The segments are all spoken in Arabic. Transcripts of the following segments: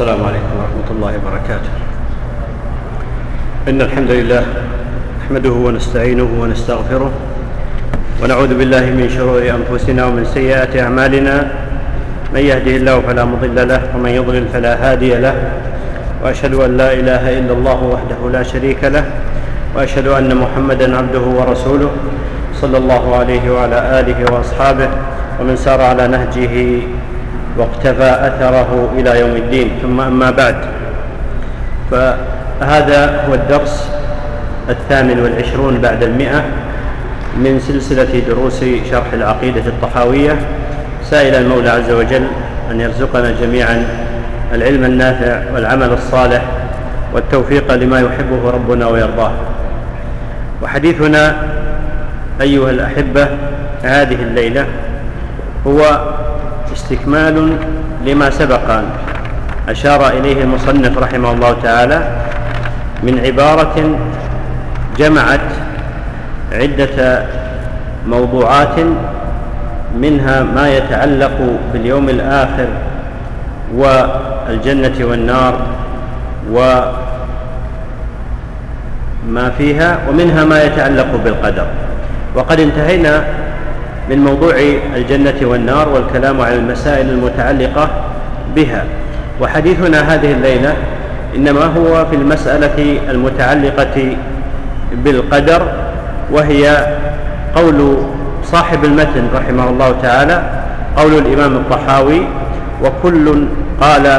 السلام عليكم ورحمة الله وبركاته. إن الحمد لله نحمده ونستعينه ونستغفره ونعوذ بالله من شرور أنفسنا ومن سيئات أعمالنا، من يهده الله فلا مضل له ومن يضلل فلا هادي له، وأشهد أن لا إله إلا الله وحده لا شريك له، وأشهد أن محمدًا عبده ورسوله صلى الله عليه وعلى آله وأصحابه ومن سار على نهجه واقتفى أثره إلى يوم الدين. ثم أما بعد، فهذا هو الدرس 28 بعد 100 من سلسلة دروس شرح العقيدة الطحاوية، سائل المولى عز وجل أن يرزقنا جميعا العلم النافع والعمل الصالح والتوفيق لما يحبه ربنا ويرضاه. وحديثنا أيها الأحبة هذه الليلة هو استكمال لما سبق أن أشار إليه المصنف رحمه الله تعالى من عبارة جمعت عدة موضوعات، منها ما يتعلق باليوم الآخر والجنة والنار وما فيها، ومنها ما يتعلق بالقدر. وقد انتهينا من موضوع الجنة والنار والكلام عن المسائل المتعلقة بها، وحديثنا هذه الليلة إنما هو في المسألة المتعلقة بالقدر، وهي قول صاحب المتن رحمه الله تعالى، قول الإمام الطحاوي: وكل قال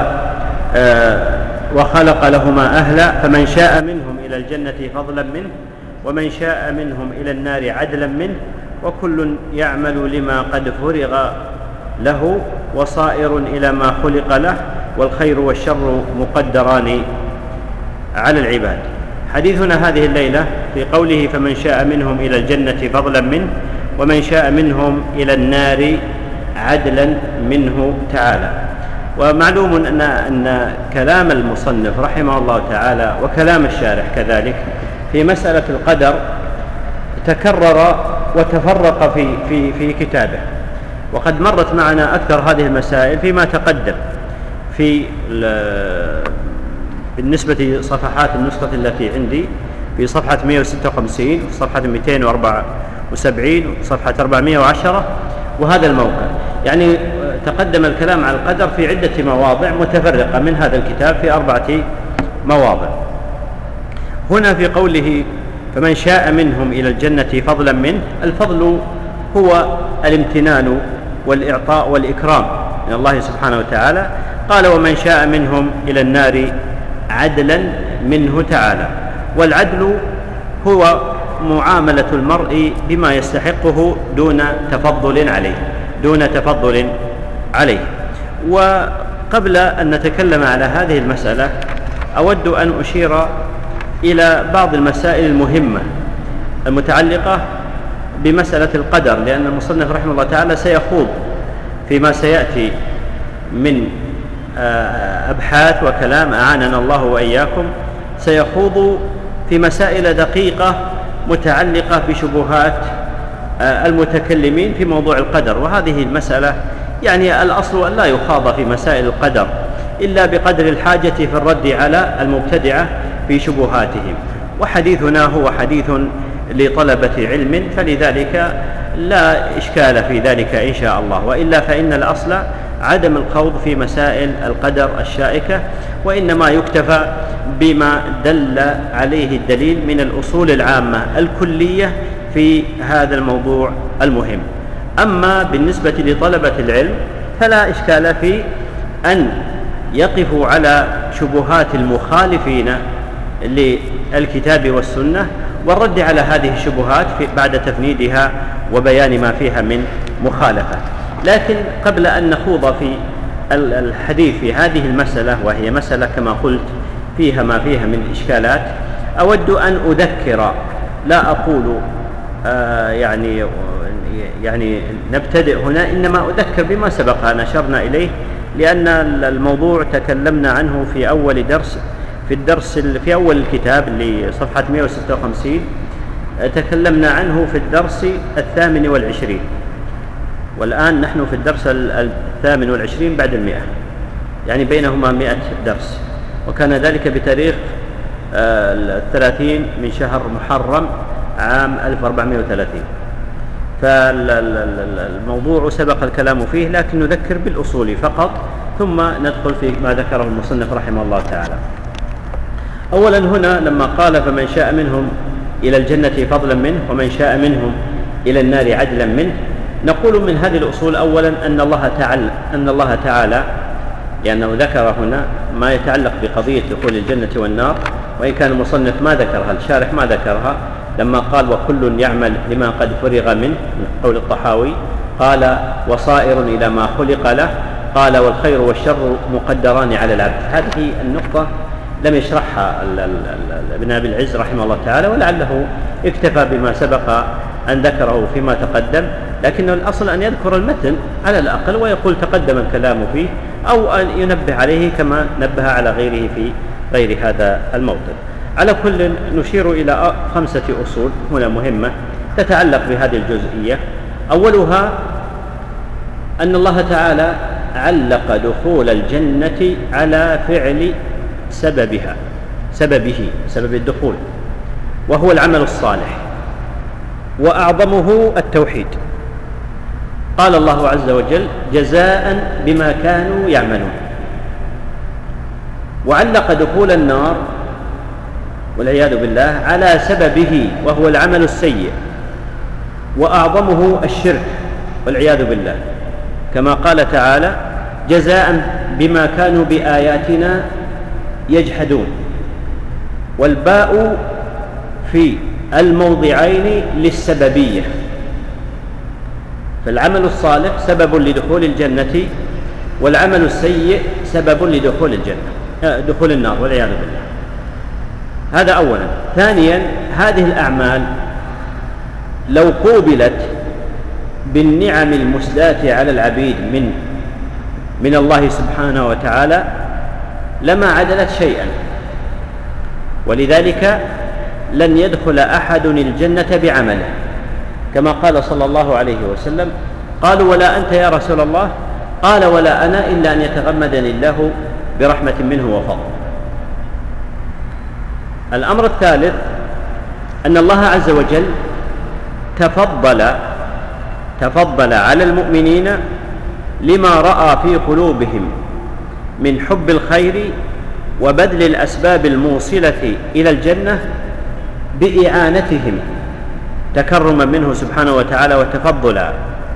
وخلق لهما أهلا، فمن شاء منهم إلى الجنة فضلا منه، ومن شاء منهم إلى النار عدلا منه، وكل يعمل لما قد فرغ له، وصائر إلى ما خلق له، والخير والشر مقدران على العباد. حديثنا هذه الليلة في قوله: فمن شاء منهم إلى الجنة فضلا منه، ومن شاء منهم إلى النار عدلا منه تعالى. ومعلوم أن كلام المصنف رحمه الله تعالى وكلام الشارح كذلك في مسألة القدر تكرر وتفرق في كتابه، وقد مرت معنا أكثر هذه المسائل فيما تقدم بالنسبة صفحات النسخة التي عندي في صفحة 156 وصفحة 274 وصفحة 410 وهذا الموقع. يعني تقدم الكلام عن القدر في عدة مواضع متفرقة من هذا الكتاب في 4 مواضع. هنا في قوله: فمن شاء منهم إلى الجنة فضلا منه، الفضل هو الامتنان والإعطاء والإكرام من الله سبحانه وتعالى. قال: ومن شاء منهم إلى النار عدلا منه تعالى. والعدل هو معاملة المرء بما يستحقه دون تفضل عليه. وقبل أن نتكلم على هذه المسألة أود أن أشير إلى بعض المسائل المهمة المتعلقة بمسألة القدر، لأن المصنف رحمه الله تعالى سيخوض فيما سيأتي من أبحاث وكلام أعاننا الله وإياكم، سيخوض في مسائل دقيقة متعلقة بشبهات المتكلمين في موضوع القدر. وهذه المسألة يعني الأصل أن لا يخاض في مسائل القدر إلا بقدر الحاجة في الرد على المبتدعة في شبهاتهم، وحديثنا هو حديث لطلبة علم، فلذلك لا إشكال في ذلك إن شاء الله. وإلا فإن الأصل عدم الخوض في مسائل القدر الشائكة، وإنما يكتفى بما دل عليه الدليل من الأصول العامة الكلية في هذا الموضوع المهم. أما بالنسبة لطلبة العلم فلا إشكال في أن يقفوا على شبهات المخالفين للكتاب والسنة والرد على هذه الشبهات بعد تفنيدها وبيان ما فيها من مخالفة. لكن قبل أن نخوض في الحديث في هذه المسألة، وهي مسألة كما قلت فيها ما فيها من إشكالات، أود أن أذكر، لا أقول يعني نبتدئ هنا، إنما أذكر بما سبق أن أشرنا إليه، لأن الموضوع تكلمنا عنه في أول درس في أول الكتاب لصفحة 156 تكلمنا عنه في الدرس 28، والآن نحن في الدرس 28 بعد 100. يعني بينهما 100 درس، وكان ذلك بتاريخ 30 من شهر محرم عام 1430. فالموضوع سبق الكلام فيه، لكن نذكر بالأصول فقط ثم ندخل في ما ذكره المصنف رحمه الله تعالى. أولا هنا لما قال فمن شاء منهم إلى الجنة فضلا منه ومن شاء منهم إلى النار عدلا منه، نقول من هذه الأصول أولا أن الله تعالى لأنه ذكر هنا ما يتعلق بقضية دخول الجنة والنار، وإن كان المصنف ما ذكرها، الشارح ما ذكرها لما قال وكل يعمل لما قد فرغ منه من قول الطحاوي، قال وصائر إلى ما خلق له، قال والخير والشر مقدران على العبد. هذه النقطة لم يشرحها ابن أبي العز رحمه الله تعالى، ولعله اكتفى بما سبق أن ذكره فيما تقدم، لكن الأصل أن يذكر المتن على الأقل ويقول تقدم الكلام فيه، أو أن ينبه عليه كما نبه على غيره في غير هذا الموطن. على كل نشير إلى 5 أصول هنا مهمة تتعلق بهذه الجزئية. أولها أن الله تعالى علق دخول الجنة على فعل سبب الدخول، وهو العمل الصالح، وأعظمه التوحيد. قال الله عز وجل جزاء بما كانوا يعملون، وعلق دخول النار والعياذ بالله على سببه وهو العمل السيء، وأعظمه الشرك والعياذ بالله، كما قال تعالى جزاء بما كانوا بآياتنا يجحدون. والباء في الموضعين للسببية، فالعمل الصالح سبب لدخول الجنة، والعمل السيء سبب لدخول دخول النار والعياذ بالله. هذا أولا. ثانيا هذه الأعمال لو قوبلت بالنعم المسداة على العبيد من الله سبحانه وتعالى لما عدلت شيئا، ولذلك لن يدخل أحد الجنة بعمله، كما قال صلى الله عليه وسلم قالوا ولا أنت يا رسول الله؟ قال ولا أنا إلا أن يتغمدني الله برحمة منه وفضل. الأمر الثالث أن الله عز وجل تفضل على المؤمنين لما رأى في قلوبهم من حب الخير وبذل الأسباب الموصلة إلى الجنة بإعانتهم تكرما منه سبحانه وتعالى وتفضلا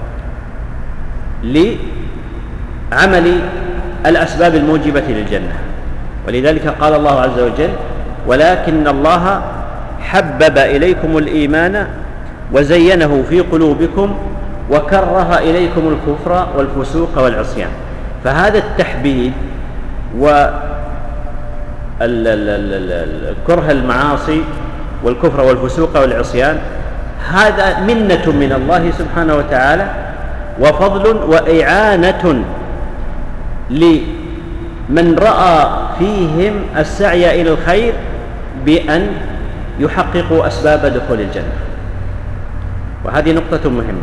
لعمل الأسباب الموجبة للجنة. ولذلك قال الله عز وجل ولكن الله حبب إليكم الإيمان وزينه في قلوبكم وكره إليكم الكفر والفسوق والعصيان. فهذا التحبيب وكره المعاصي والكفر والفسوق والعصيان هذا منة من الله سبحانه وتعالى وفضل وإعانة لمن رأى فيهم السعي إلى الخير بأن يحققوا أسباب دخول الجنة. وهذه نقطة مهمة.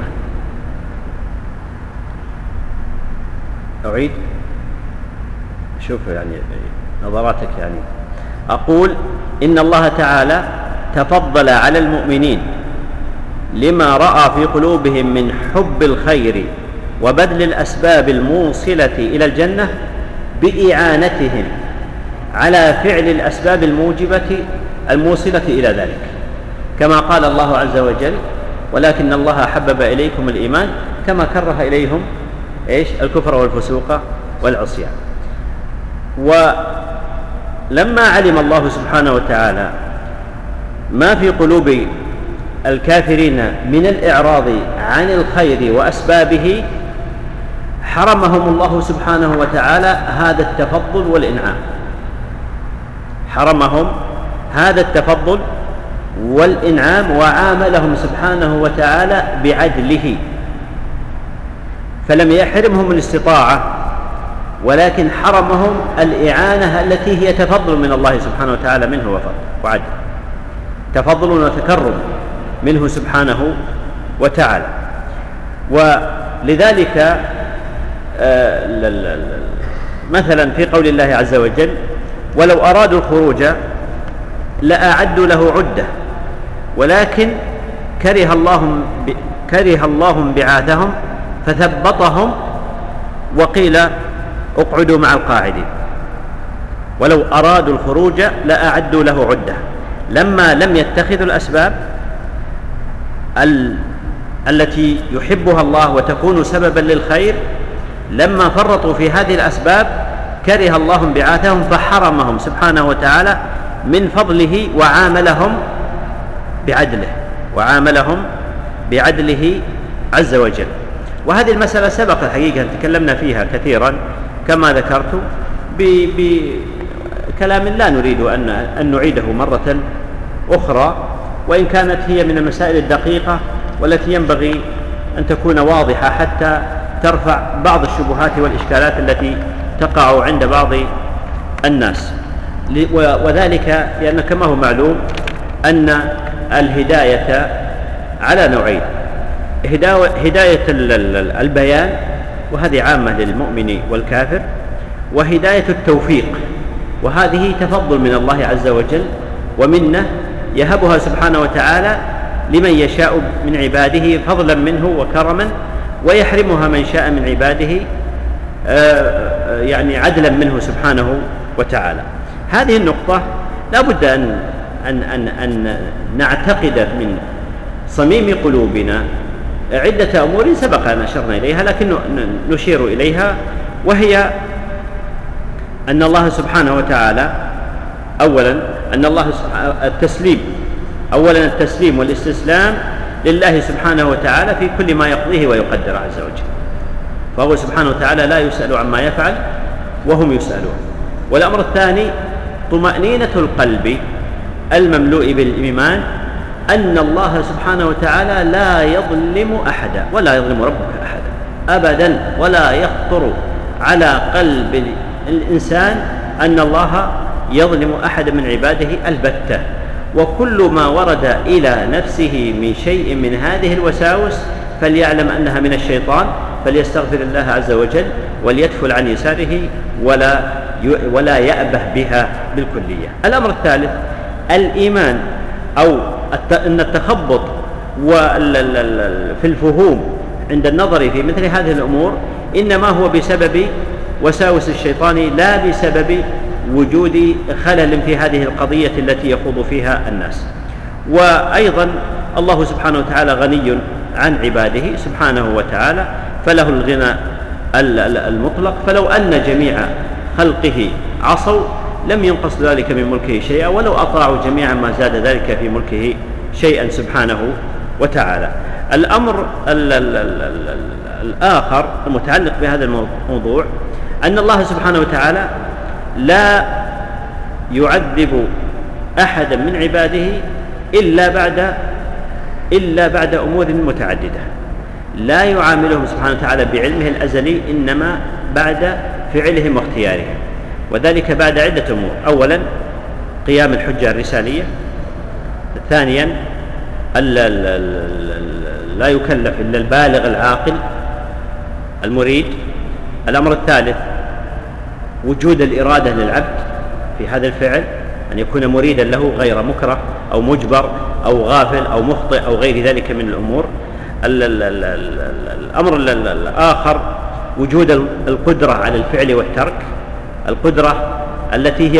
أعيد شوف يعني نظراتك. يعني أقول إن الله تعالى تفضل على المؤمنين لما رأى في قلوبهم من حب الخير وبذل الأسباب الموصلة إلى الجنة بإعانتهم على فعل الأسباب الموصلة إلى ذلك، كما قال الله عز وجل ولكن الله حبب إليكم الإيمان كما كره إليهم الكفر والفسوق والعصيان. ولما علم الله سبحانه وتعالى ما في قلوب الكافرين من الإعراض عن الخير وأسبابه حرمهم الله سبحانه وتعالى هذا التفضل والإنعام، حرمهم هذا التفضل والإنعام وعاملهم سبحانه وتعالى بعدله، فلم يحرمهم الاستطاعة ولكن حرمهم الإعانة التي هي تفضل من الله سبحانه وتعالى منه وفضل وعدل، تفضل وتكرم منه سبحانه وتعالى. ولذلك مثلا في قول الله عز وجل: ولو أرادوا الخروج لأعدوا له عدة ولكن كره الله انبعاثهم فثبطهم وقيل اقعدوا مع القاعدين. ولو أرادوا الخروج لأعدوا له عدة، لما لم يتخذوا الأسباب التي يحبها الله وتكون سببا للخير، لما فرطوا في هذه الأسباب كره الله انبعاثهم فحرمهم سبحانه وتعالى من فضله وعاملهم بعدله عز وجل. وهذه المسألة سبق الحقيقة تكلمنا فيها كثيرا كما ذكرت بكلام لا نريد أن نعيده مرة أخرى، وإن كانت هي من المسائل الدقيقة والتي ينبغي أن تكون واضحة حتى ترفع بعض الشبهات والإشكالات التي تقع عند بعض الناس. وذلك لأن كما هو معلوم أن الهداية على نوعين: هداية البيان وهذه عامة للمؤمن والكافر، وهداية التوفيق وهذه تفضل من الله عز وجل ومنه يهبها سبحانه وتعالى لمن يشاء من عباده فضلا منه وكرما، ويحرمها من شاء من عباده يعني عدلا منه سبحانه وتعالى. هذه النقطة لا بد أن نعتقد من صميم قلوبنا عدة أمور سبق أن أشرنا إليها لكن نشير إليها، وهي أن الله سبحانه وتعالى أولا التسليم والاستسلام لله سبحانه وتعالى في كل ما يقضيه ويقدر عز وجل، فهو سبحانه وتعالى لا يسأل عما يفعل وهم يسألون. والأمر الثاني طمأنينة القلب المملوء بالإيمان أن الله سبحانه وتعالى لا يظلم أحدا ولا يظلم ربك أحدا أبدا، ولا يخطر على قلب الإنسان أن الله يظلم أحدا من عباده البتة. وكل ما ورد إلى نفسه من شيء من هذه الوساوس فليعلم أنها من الشيطان، فليستغفر الله عز وجل وليتفل عن يساره ولا يأبه بها بالكلية. الأمر الثالث الإيمان أو أن التخبط في الفهوم عند النظر في مثل هذه الأمور إنما هو بسبب وساوس الشيطان لا بسبب وجود خلل في هذه القضية التي يخوض فيها الناس. وأيضا الله سبحانه وتعالى غني عن عباده سبحانه وتعالى، فله الغنى المطلق، فلو أن جميع خلقه عصوا لم ينقص ذلك من ملكه شيئا، ولو أطاعوا جميعا ما زاد ذلك في ملكه شيئا سبحانه وتعالى. الأمر الآخر المتعلق بهذا الموضوع أن الله سبحانه وتعالى لا يعذب أحدا من عباده إلا بعد أمور متعددة، لا يعاملهم سبحانه وتعالى بعلمه الأزلي إنما بعد فعلهم واختيارهم، وذلك بعد عدة أمور: أولا قيام الحجة الرسالية، ثانيا لا يكلف إلا البالغ العاقل المريد، الأمر الثالث وجود الإرادة للعبد في هذا الفعل، أن يكون مريدا له غير مكره أو مجبر أو غافل أو مخطئ أو غير ذلك من الأمور. الأمر الآخر وجود القدرة على الفعل والترك، القدرة التي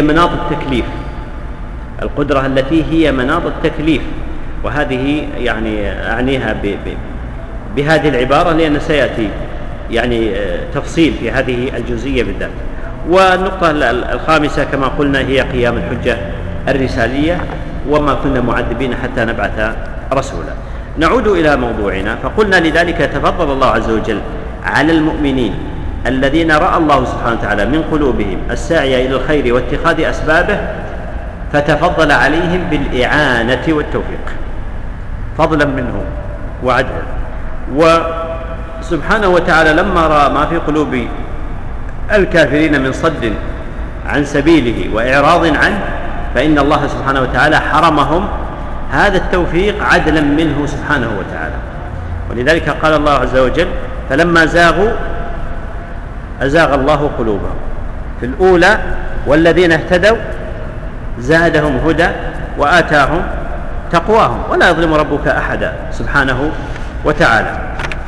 هي مناط التكليف، وهذه يعني أعنيها بهذه العبارة لأن سيأتي يعني تفصيل في هذه الجزئية بالذات. والنقطة الخامسة كما قلنا هي قيام الحجة الرسالية، وما كنا معذبين حتى نبعث رسولا. نعود إلى موضوعنا، فقلنا لذلك تفضل الله عز وجل على المؤمنين الذين رأى الله سبحانه وتعالى من قلوبهم الساعي إلى الخير واتخاذ أسبابه، فتفضل عليهم بالإعانة والتوفيق فضلا منه وعدلا. وسبحانه وتعالى لما رأى ما في قلوب الكافرين من صد عن سبيله وإعراض عنه، فإن الله سبحانه وتعالى حرمهم هذا التوفيق عدلا منه سبحانه وتعالى. ولذلك قال الله عز وجل: فلما زاغوا أزاغ الله قلوبهم في الأولى: والذين اهتدوا زادهم هدى وآتاهم تقواهم ولا يظلم ربك أحدا سبحانه وتعالى.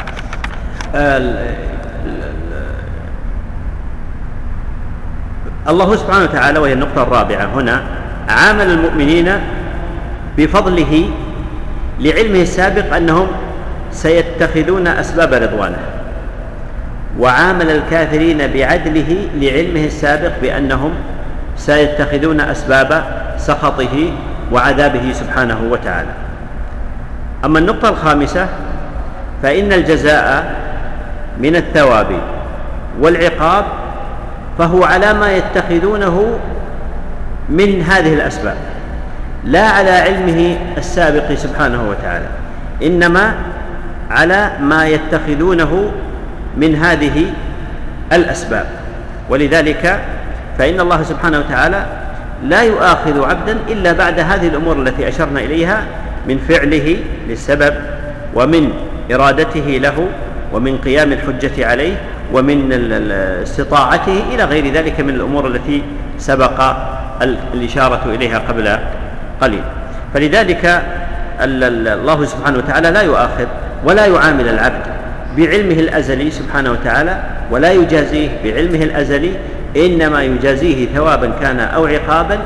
الله سبحانه وتعالى، وهي النقطة الرابعة هنا، عامل المؤمنين بفضله لعلمه السابق أنهم سيتخذون أسباب رضوانه، وعامل الكافرين بعدله لعلمه السابق بأنهم سيتخذون أسباب سخطه وعذابه سبحانه وتعالى. أما النقطة الخامسة فإن الجزاء من الثواب والعقاب فهو على ما يتخذونه من هذه الأسباب، لا على علمه السابق سبحانه وتعالى، إنما على ما يتخذونه من هذه الأسباب. ولذلك فإن الله سبحانه وتعالى لا يؤاخذ عبدا إلا بعد هذه الأمور التي أشرنا إليها من فعله للسبب، ومن إرادته له، ومن قيام الحجة عليه، ومن استطاعته إلى غير ذلك من الأمور التي سبق الإشارة إليها قبل قليل. فلذلك الله سبحانه وتعالى لا يؤاخذ ولا يعامل العبد بعلمه الأزلي سبحانه وتعالى، ولا يجازيه بعلمه الأزلي، إنما يجازيه ثوابا كان أو عقابا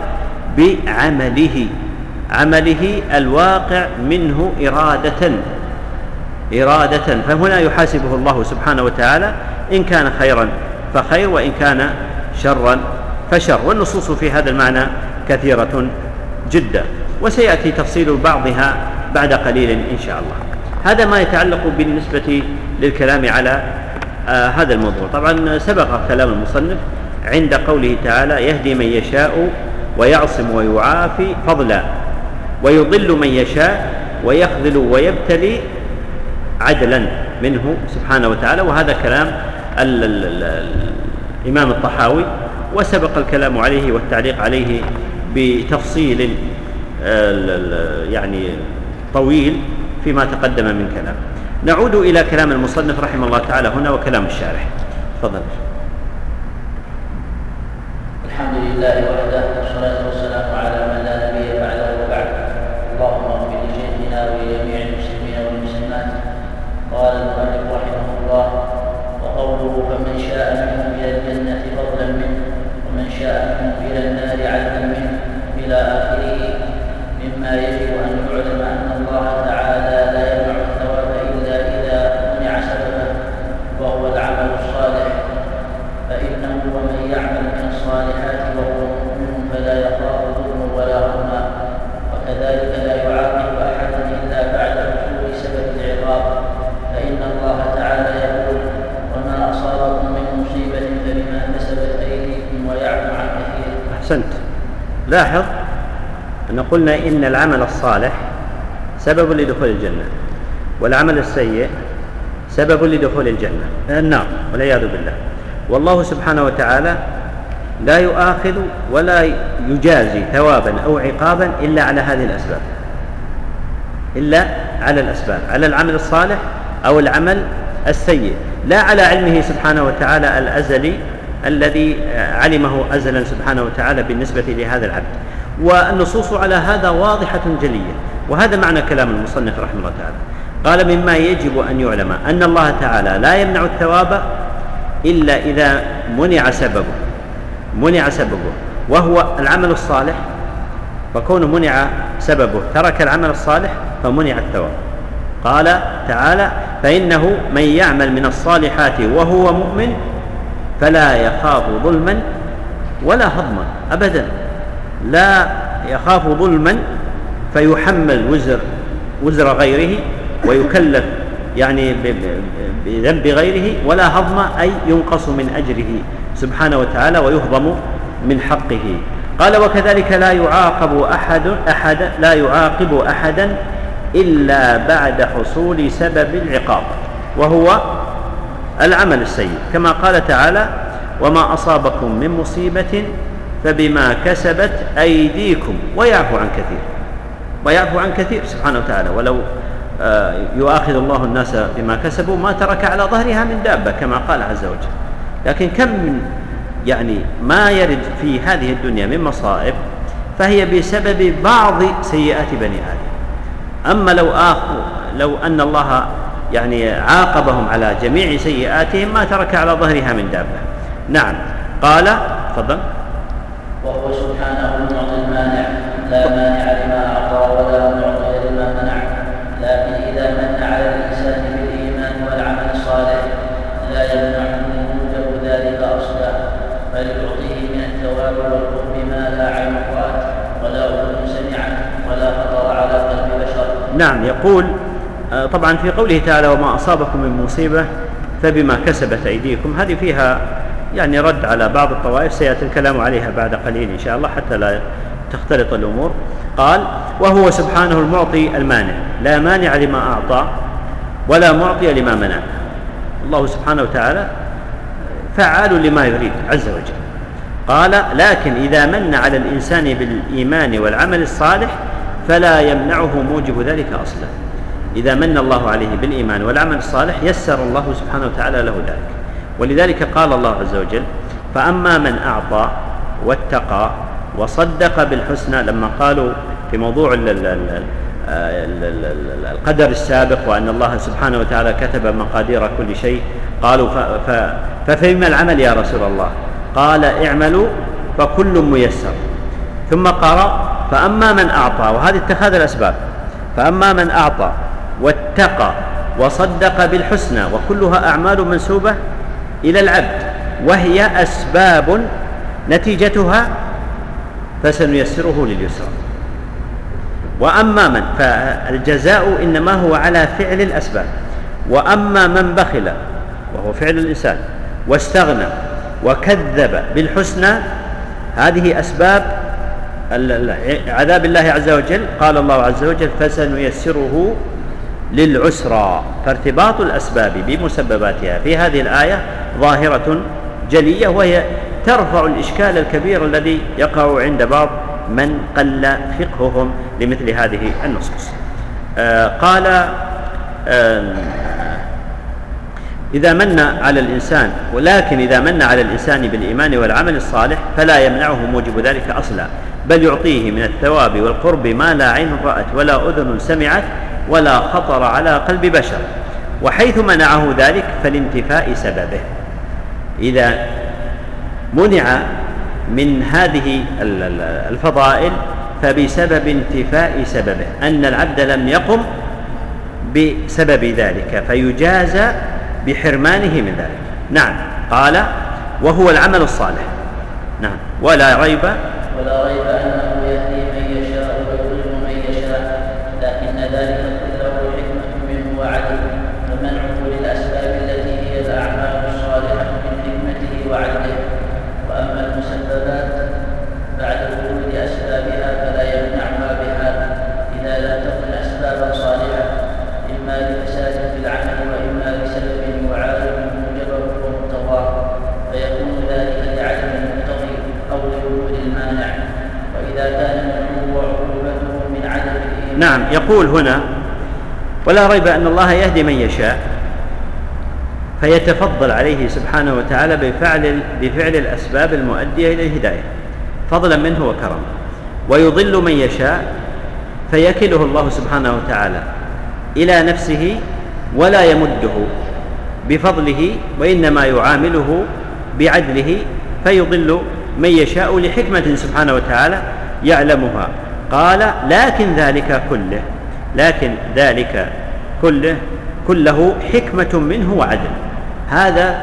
بعمله الواقع منه إرادة. فهنا يحاسبه الله سبحانه وتعالى إن كان خيرا فخير، وإن كان شرا فشر. والنصوص في هذا المعنى كثيرة جدا، وسيأتي تفصيل بعضها بعد قليل إن شاء الله. هذا ما يتعلق بالنسبة للكلام على هذا الموضوع. طبعا سبق كلام المصنف عند قوله تعالى: يهدي من يشاء ويعصم ويعافي فضلا، ويضل من يشاء ويخذل ويبتلي عدلا منه سبحانه وتعالى. وهذا كلام الإمام الطحاوي، وسبق الكلام عليه والتعليق عليه بتفصيل يعني طويل فيما تقدم من كلام. نعود إلى كلام المصنف رحمه الله تعالى هنا وكلام الشارح. تفضل. الحمد لله وحده، والصلاة والسلام على من لا نبي بعده وبعد. اللهم اغفر لشيخنا ولجميع المسلمين والمسلمات. قال المؤلف رحمه الله: وقوله: فمن شاء منهم إلى الجنة فضلا منه، ومن شاء منهم إلى النار عدلا منه، إلى آخره، مما يجب أن يعلم أن الله تعالى لا يمنع الثواب إلا إذا منع سببه، وهو العمل الصالح، فإنه ومن يعمل من الصالحات وهو مؤمن فلا يخاف ظلم ولا ظلما، وكذلك لا يعاقب أحدا إلا بعد حصول سبب العقاب، فإن الله تعالى يقول: وما أصابكم من مصيبة فبما كسبت أيديكم ويعفو عن كثير. أحسنت. لاحظ أن قلنا إن العمل الصالح سبب لدخول الجنة، والعمل السيء سبب لدخول النار والعياذ بالله. والله سبحانه وتعالى لا يؤاخذ ولا يجازي ثوابا أو عقابا إلا على هذه الأسباب، إلا على الأسباب، على العمل الصالح أو العمل السيء، لا على علمه سبحانه وتعالى الأزلي الذي علمه أزلا سبحانه وتعالى بالنسبة لهذا العبد. والنصوص على هذا واضحة جلية، وهذا معنى كلام المصنف رحمه الله تعالى. قال: مما يجب أن يعلم أن الله تعالى لا يمنع الثواب إلا إذا منع سببه وهو العمل الصالح، فكونه منع سببه ترك العمل الصالح فمنع الثواب. قال تعالى: فإنه من يعمل من الصالحات وهو مؤمن فلا يخاف ظلما ولا هضما أبدا، لا يخاف ظلما فيحمل وزر غيره ويكلف يعني بذنب غيره، ولا هضم أي ينقص من أجره سبحانه وتعالى ويهضم من حقه. قال: وكذلك لا يعاقب أحدا إلا بعد حصول سبب العقاب، وهو العمل السيء، كما قال تعالى: وما أصابكم من مصيبة فبما كسبت أيديكم ويعفو عن كثير سبحانه وتعالى. ولو يؤاخذ الله الناس بما كسبوا ما ترك على ظهرها من دابة كما قال عز وجل. لكن كم من يعني ما يرد في هذه الدنيا من مصائب فهي بسبب بعض سيئات بني آدم. أما لو أن الله يعني عاقبهم على جميع سيئاتهم ما ترك على ظهرها من دابة. نعم. قال تفضل. وهو سبحانه المعطي المانع، لا مانع لما أعطى ولا معطي لما منع. لكن إذا من على الإنسان بالإيمان والعمل الصالح لا يمنعه موجب ذلك أصلا، بل يعطيه من الثواب والقرب ما لا عين رأت ولا أذن سمعت ولا خطر على قلب بشر. نعم. يقول طبعا في قوله تعالى وما أصابكم من مصيبة فبما كسبت أيديكم، هذه فيها يعني رد على بعض الطوائف سيأتي الكلام عليها بعد قليل إن شاء الله حتى لا تختلط الأمور. قال وهو سبحانه المعطي المانع، لا مانع لما أعطى ولا معطي لما منع. الله سبحانه وتعالى فعال لما يريد عز وجل. قال لكن إذا من على الإنسان بالإيمان والعمل الصالح فلا يمنعه موجب ذلك أصلا. إذا من الله عليه بالإيمان والعمل الصالح يسر الله سبحانه وتعالى له ذلك. ولذلك قال الله عز وجل فأما من أعطى واتقى وصدق بالحسنى، لما قالوا في موضوع القدر السابق وأن الله سبحانه وتعالى كتب مقادير كل شيء، قالوا ففيما العمل يا رسول الله؟ قال اعملوا فكل ميسر. ثم قرأ فأما من أعطى، وهذه اتخاذ الأسباب، فأما من أعطى واتقى وصدق بالحسنى، وكلها أعمال منسوبة إلى العبد وهي أسباب نتيجتها فسنيسره لليسرى. وأما من فالجزاء إنما هو على فعل الأسباب. وأما من بخل وهو فعل الإنسان واستغنى وكذب بالحسنى، هذه أسباب عذاب الله عز وجل. قال الله عز وجل فسنيسره للعسرى. فارتباط الأسباب بمسبباتها في هذه الآية ظاهرة جلية، وهي ترفع الإشكال الكبير الذي يقع عند بعض من قل فقههم لمثل هذه النصوص. قال إذا من على الإنسان، ولكن إذا من على الإنسان بالإيمان والعمل الصالح فلا يمنعه موجب ذلك أصلا، بل يعطيه من الثواب والقرب ما لا عين رأت ولا أذن سمعت ولا خطر على قلب بشر. وحيث منعه ذلك فلانتفاء سببه. إذا منع من هذه الفضائل فبسبب انتفاء سببه، أن العبد لم يقم بسبب ذلك فيجازى بحرمانه من ذلك. نعم. قال وهو العمل الصالح. نعم. ولا ريب أنه يهدي من يشاء ويضل من يشاء، لكن ذلك كله حكمة منه وعدل، فمنعه للأسباب التي هي الأعمال الصالحة من حكمته وعدله. وأما المسببات بعد وجود أسبابها فلا يمنعها بحال إذا لم تكن أسبابا صالحة، إما لفساد في العمل وإما لسبب يعارض موجبه ومقتضاه، فيكون ذلك لعدم المقتضي أو لوجود المانع. وإذا كان منعه وعقوبته من عدم الإيمان. نعم. يقول هنا ولا ريب أن الله يهدي من يشاء، فيتفضل عليه سبحانه وتعالى بفعل الأسباب المؤدية إلى الهداية فضلا منه وكرما، ويضل من يشاء فيكله الله سبحانه وتعالى إلى نفسه ولا يمده بفضله، وإنما يعامله بعدله فيضل من يشاء لحكمة سبحانه وتعالى يعلمها. قال لكن ذلك كله حكمة منه وعدل. هذا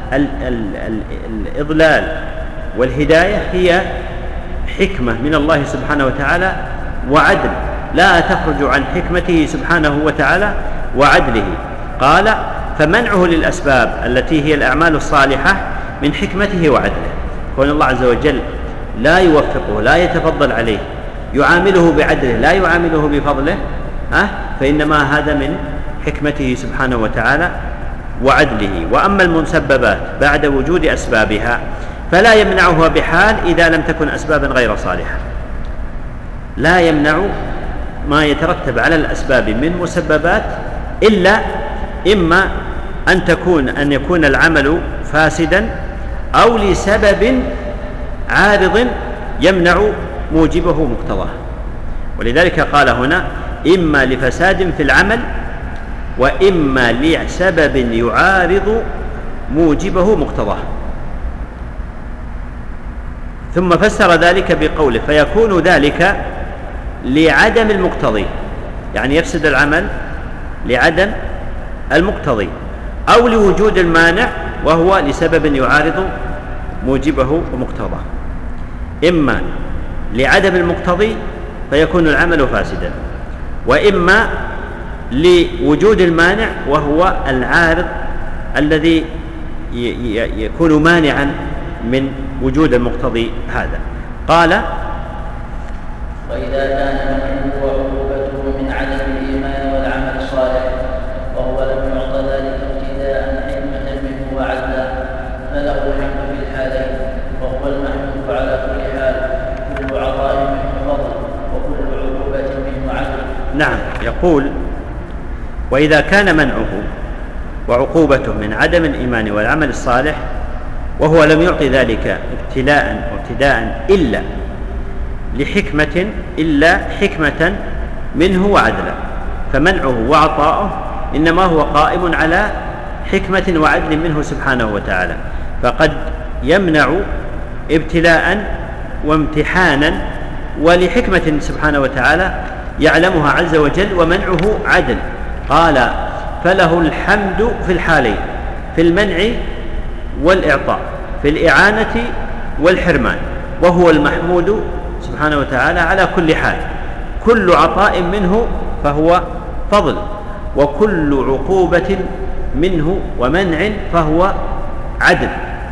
الإضلال والهداية هي حكمة من الله سبحانه وتعالى وعدل، لا تخرج عن حكمته سبحانه وتعالى وعدله. قال فمنعه للأسباب التي هي الأعمال الصالحة من حكمته وعدله، كون الله عز وجل لا يوفقه، لا يتفضل عليه، يعامله بعدله لا يعامله بفضله، فإنما هذا من حكمته سبحانه وتعالى وعدله. وأما المسببات بعد وجود أسبابها فلا يمنعها بحال إذا لم تكن أسبابا غير صالحة. لا يمنع ما يترتب على الأسباب من مسببات إلا إما أن يكون العمل فاسدا أو لسبب عارض يمنع موجبه مقتضاه. ولذلك قال هنا إما لفساد في العمل وإما لسبب يعارض موجبه مقتضاه. ثم فسر ذلك بقوله فيكون ذلك لعدم المقتضي، يعني يفسد العمل لعدم المقتضي، أو لوجود المانع وهو لسبب يعارض موجبه ومقتضاه. إما لعدم المقتضي فيكون العمل فاسدا، وإما لوجود المانع وهو العارض الذي يكون مانعا من وجود المقتضي هذا. قال وإذا كان منعه وعقوبته من عدم الإيمان والعمل الصالح وهو لم يعط ذلك ابتداء حكمة منه وعدلا فله الحمد في الحالين، وهو المحمود على كل حال، كل عطاء منه فضل وكل عقوبة منه عدل. نعم، يقول وإذا كان منعه وعقوبته من عدم الإيمان والعمل الصالح وهو لم يعطي ذلك ابتلاء وابتداء إلا حكمة منه وعدلا، فمنعه وعطاؤه إنما هو قائم على حكمة وعدل منه سبحانه وتعالى، فقد يمنع ابتلاء وامتحانا ولحكمة سبحانه وتعالى يعلمها عز وجل، ومنعه عدل. قال فله الحمد في الحالين، في المنع والإعطاء، في الإعانة والحرمان، وهو المحمود سبحانه وتعالى على كل حال. كل عطاء منه فهو فضل، وكل عقوبة منه ومنع فهو عدل.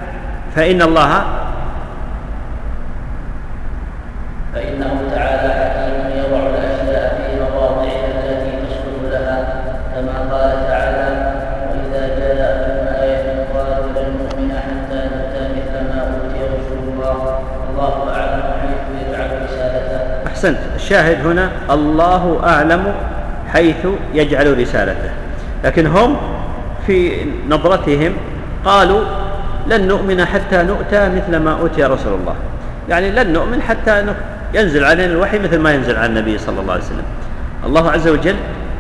فإنه تعالى حكيم يضع الأشياء في مواضعها التي تصلح لها، كما قال تعالى وإذا جاءكم آية قالوا لن نؤمن حتى نؤتى مثل ما أوتي رسول الله أعلم حيث يجعل رسالته. أحسنت. الشاهد هنا الله أعلم حيث يجعل رسالته، لكن هم في نظرتهم قالوا لن نؤمن حتى نؤتى مثل ما أوتي رسول الله، يعني لن نؤمن حتى ينزل علينا الوحي مثل ما ينزل على النبي صلى الله عليه وسلم. الله عز وجل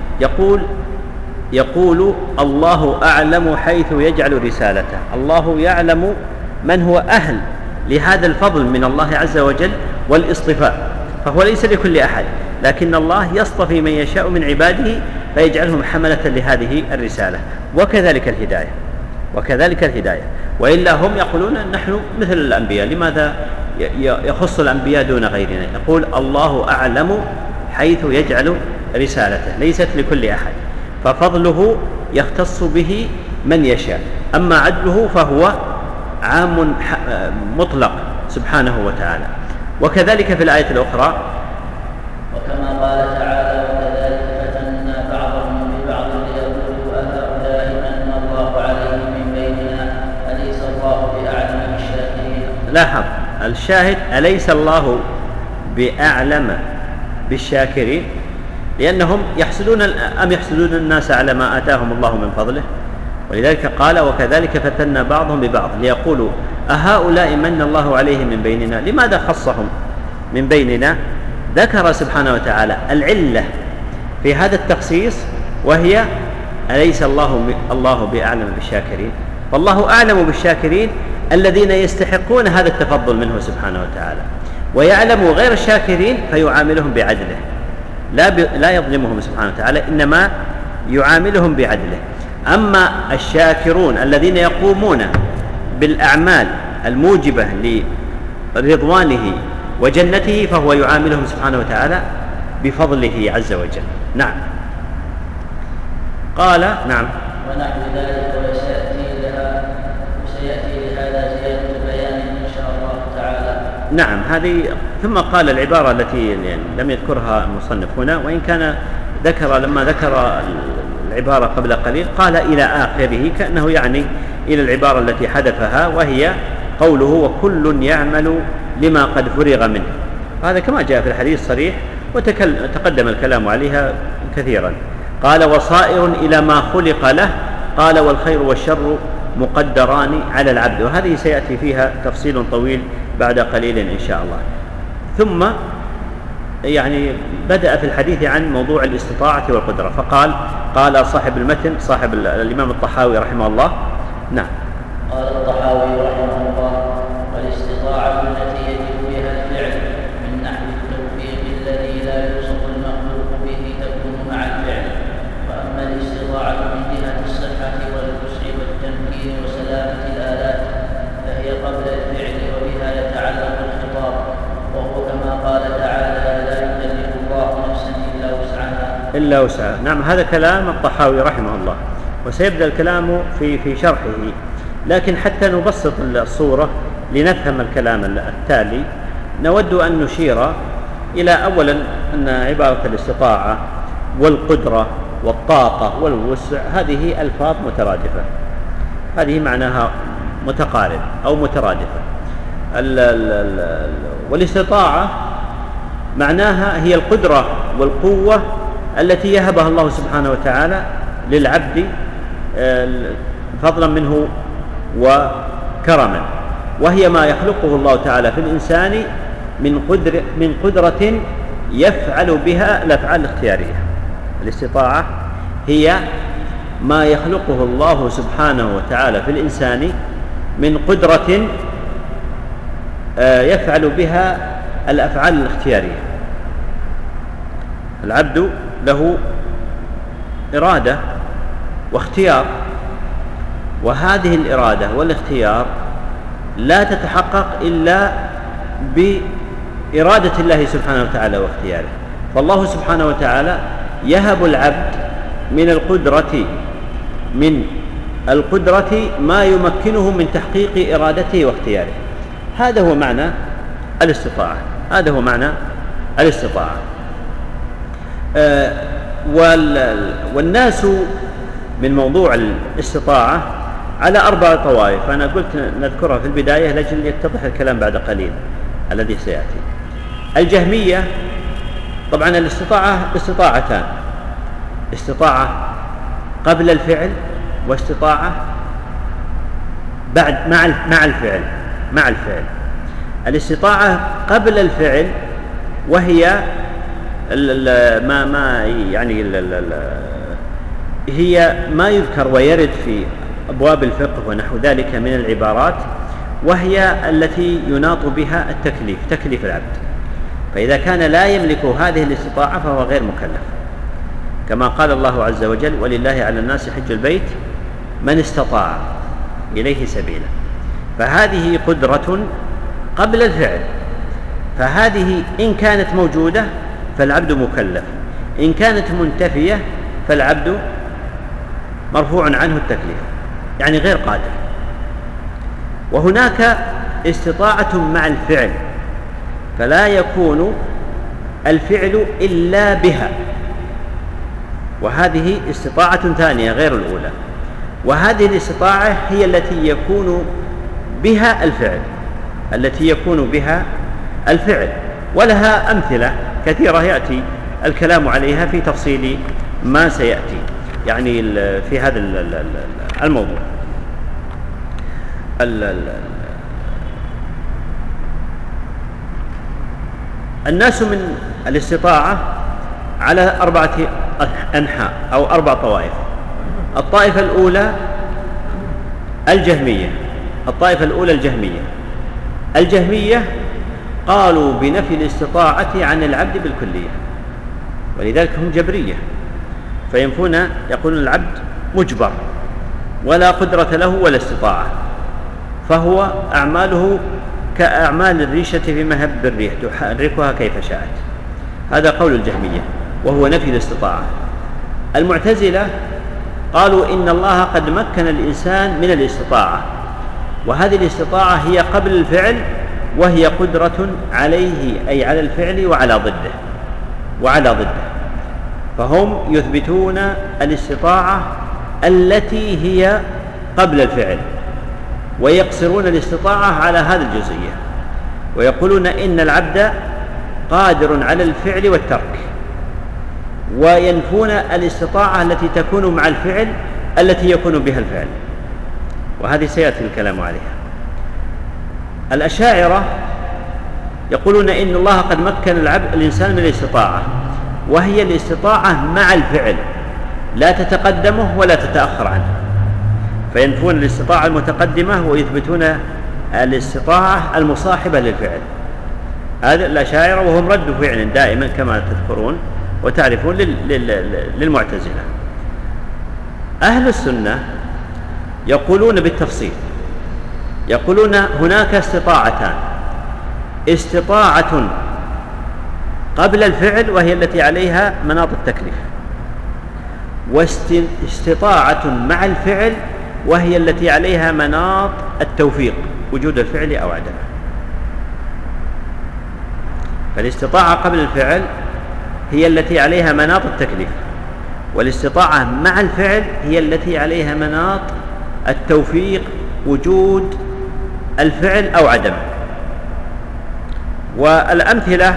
يقول الله أعلم حيث يجعل رسالته. الله يعلم من هو أهل لهذا الفضل من الله عز وجل والاصطفاء، فهو ليس لكل أحد، لكن الله يصطفي من يشاء من عباده فيجعلهم حملة لهذه الرسالة. وكذلك الهداية. وإلا هم يقولون نحن مثل الأنبياء، لماذا يخص الأنبياء دون غيرنا؟ يقول الله أعلم حيث يجعل رسالته، ليست لكل أحد، ففضله يختص به من يشاء، أما عدله فهو عام مطلق سبحانه وتعالى. وكذلك في الآية الأخرى وكما قال تعالى وكذلك فتنا بعضهم ببعض ليقولوا أهؤلاء من الله عليهم من بيننا أليس الله بأعلم بالشاكرين. لاحظ الشاهد أليس الله بأعلم بالشاكرين، لأنهم يحسدون الناس على ما آتاهم الله من فضله. ولذلك قال وكذلك فتنا بعضهم ببعض ليقولوا أهؤلاء من الله عليهم من بيننا. لماذا خصهم من بيننا؟ ذكر سبحانه وتعالى العلة في هذا التخصيص، وهي أليس الله بأعلم بالشاكرين. فالله أعلم بالشاكرين الذين يستحقون هذا التفضل منه سبحانه وتعالى، ويعلم غير الشاكرين فيعاملهم بعدله، لا يظلمهم سبحانه وتعالى، إنما يعاملهم بعدله. أما الشاكرون الذين يقومون بالأعمال الموجبة لرضوانه وجنته فهو يعاملهم سبحانه وتعالى بفضله عز وجل. نعم. قال نعم. ونحو ذلك وسيأتي لهذا زيادة بيان إن شاء الله تعالى. نعم. هذه ثم قال العبارة التي لم يذكرها المصنف هنا، وإن كان لما ذكر العبارة قبل قليل قال إلى آخره، كأنه يعني إلى العبارة التي حذفها، وهي قوله وكل يعمل لما قد فرغ منه. هذا كما جاء في الحديث صريح وتقدم الكلام عليها كثيرا. قال وصائر إلى ما خلق له. قال والخير والشر مقدران على العبد، وهذه سيأتي فيها تفصيل طويل بعد قليل إن شاء الله. ثم يعني بدأ في الحديث عن موضوع الاستطاعة والقدرة، فقال قال صاحب المتن صاحب الإمام الطحاوي رحمه الله. نعم. قال الطحاوي رحمه الله: والاستطاعة التي يجب بها الفعل من نحو التوفيق الذي لا يوصف المخلوق به تكون مع الفعل. وأما الاستطاعة من جهة الصحة والوسع والتمكين وسلامة الآلات فهي قبل الفعل وبها يتعلق الخطاب، وهو كما قال تعالى: لا يكلف الله نفسا إلا وسعها. نعم، هذا كلام الطحاوي رحمه الله، وسيبدأ الكلام في شرحه، لكن حتى نبسط الصورة لنفهم الكلام التالي نود أن نشير إلى أولا أن عبارة الاستطاعة والقدرة والطاقة والوسع هذه ألفاظ مترادفة، هذه معناها متقارب أو مترادفة. والاستطاعة معناها هي القدرة والقوة التي يهبها الله سبحانه وتعالى للعبد فضلا منه وكرما، وهي ما يخلقه الله تعالى في الإنسان من قدرة يفعل بها الأفعال الاختيارية. الاستطاعة هي ما يخلقه الله سبحانه وتعالى في الإنسان من قدرة يفعل بها الأفعال الاختيارية. العبد له إرادة واختيار، وهذه الإرادة والاختيار لا تتحقق إلا بإرادة الله سبحانه وتعالى واختياره. فالله سبحانه وتعالى يهب العبد من القدرة ما يمكنه من تحقيق إرادته واختياره. هذا هو معنى الاستطاعة. والناس من موضوع الاستطاعة على 4 طوائف، أنا قلت نذكرها في البداية لأجل يتضح الكلام بعد قليل الذي سيأتي. الجهمية، طبعا الاستطاعة استطاعتان: استطاعة قبل الفعل واستطاعة بعد مع الفعل. الاستطاعة قبل الفعل وهي هي ما يذكر ويرد في أبواب الفقه ونحو ذلك من العبارات، وهي التي يناط بها تكليف العبد. فإذا كان لا يملك هذه الاستطاعة فهو غير مكلف، كما قال الله عز وجل: ولله على الناس حج البيت من استطاع إليه سبيلا. فهذه قدرة قبل الفعل، فهذه إن كانت موجودة فالعبد مكلف، إن كانت منتفية فالعبد مرفوع عنه التكليف، يعني غير قادر. وهناك استطاعة مع الفعل، فلا يكون الفعل إلا بها، وهذه استطاعة ثانية غير الأولى. وهذه الاستطاعة هي التي يكون بها الفعل، ولها أمثلة كثيرة يأتي الكلام عليها في تفصيل ما سيأتي يعني في هذا الموضوع. الناس من الاستطاعة على 4 أنحاء أو 4 طوائف. الطائفة الأولى الجهمية قالوا بنفي الاستطاعة عن العبد بالكلية، ولذلك هم جبرية، فينفون يقولون العبد مجبر ولا قدرة له ولا استطاعة، فهو أعماله كأعمال الريشة في مهب الريح تحركها كيف شاءت. هذا قول الجهمية وهو نفي الاستطاعة. المعتزلة قالوا إن الله قد مكن الإنسان من الاستطاعة، وهذه الاستطاعة هي قبل الفعل، وهي قدرة عليه أي على الفعل وعلى ضده. فهم يثبتون الاستطاعة التي هي قبل الفعل، ويقصرون الاستطاعة على هذه الجزئية، ويقولون إن العبد قادر على الفعل والترك، وينفون الاستطاعة التي تكون مع الفعل التي يكون بها الفعل. وهذه سيأتي الكلام عليها. الأشاعرة يقولون إن الله قد مكن الإنسان من الاستطاعة، وهي الاستطاعة مع الفعل لا تتقدمه ولا تتأخر عنه، فينفون الاستطاعة المتقدمة ويثبتون الاستطاعة المصاحبة للفعل. هذا الأشاعرة، وهم رد فعل دائما كما تذكرون وتعرفون للمعتزلة. أهل السنة يقولون بالتفصيل، يقولون هناك استطاعتان: استطاعة قبل الفعل وهي التي عليها مناط التكليف، واستطاعة مع الفعل وهي التي عليها مناط التوفيق، وجود الفعل أو عدمه. فالاستطاعة قبل الفعل هي التي عليها مناط التكليف، والاستطاعة مع الفعل هي التي عليها مناط التوفيق، وجود الفعل أو عدمه. والأمثلة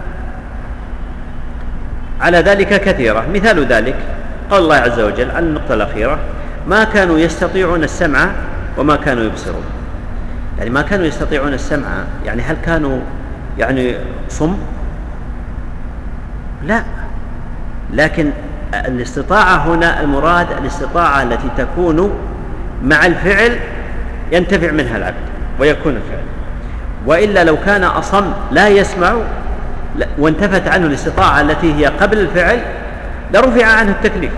على ذلك كثيرة. مثال ذلك قال الله عز وجل عن النقطة الأخيرة: ما كانوا يستطيعون السمع وما كانوا يبصرون. يعني ما كانوا يستطيعون السمع، يعني هل كانوا صم؟ لا، لكن الاستطاعة هنا المراد الاستطاعة التي تكون مع الفعل ينتفع منها العبد ويكون الفعل. وإلا لو كان أصم لا يسمع وانتفت عنه الاستطاعة التي هي قبل الفعل لرفع عنه التكليف.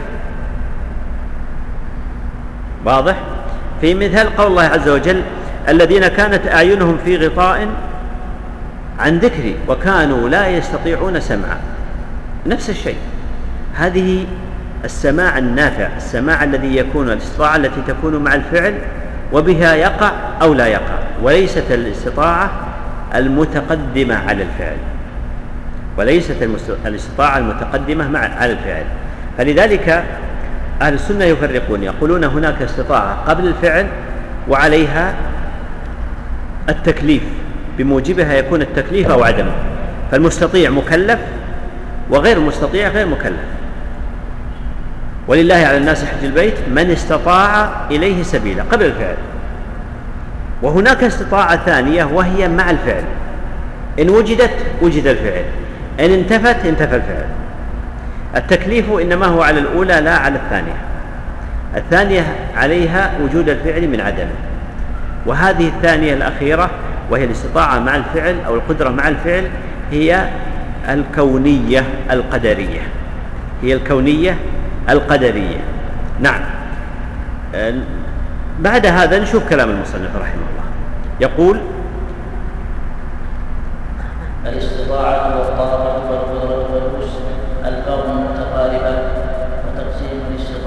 واضح؟ في مثال قول الله عز وجل: الذين كانت أعينهم في غطاء عن ذكري وكانوا لا يستطيعون سمعا. نفس الشيء، هذه السماع النافع، السماع الذي يكون الاستطاعة التي تكون مع الفعل وبها يقع أو لا يقع، وليست الاستطاعة المتقدمة على الفعل، وليست الاستطاعة المتقدمة على الفعل. فلذلك أهل السنة يفرقون، يقولون هناك استطاعة قبل الفعل وعليها التكليف، بموجبها يكون التكليف أو عدمه. فالمستطيع مكلف وغير المستطيع غير مكلف. ولله على الناس حج البيت من استطاع إليه سبيلا قبل الفعل. وهناك استطاعة ثانية وهي مع الفعل، إن وجدت وجد الفعل، إن انتفت انتفى الفعل. التكليف إنما هو على الأولى لا على الثانية. الثانية عليها وجود الفعل من عدمه، وهذه الثانية الأخيرة وهي الاستطاعة مع الفعل أو القدرة مع الفعل هي الكونية القدرية، هي الكونية القدرية. نعم. بعد هذا نشوف كلام المصنف رحمه الله. يقول: الاستطاعة والطاقة والقدرة والوسع الكون متقاربة، وتنقسم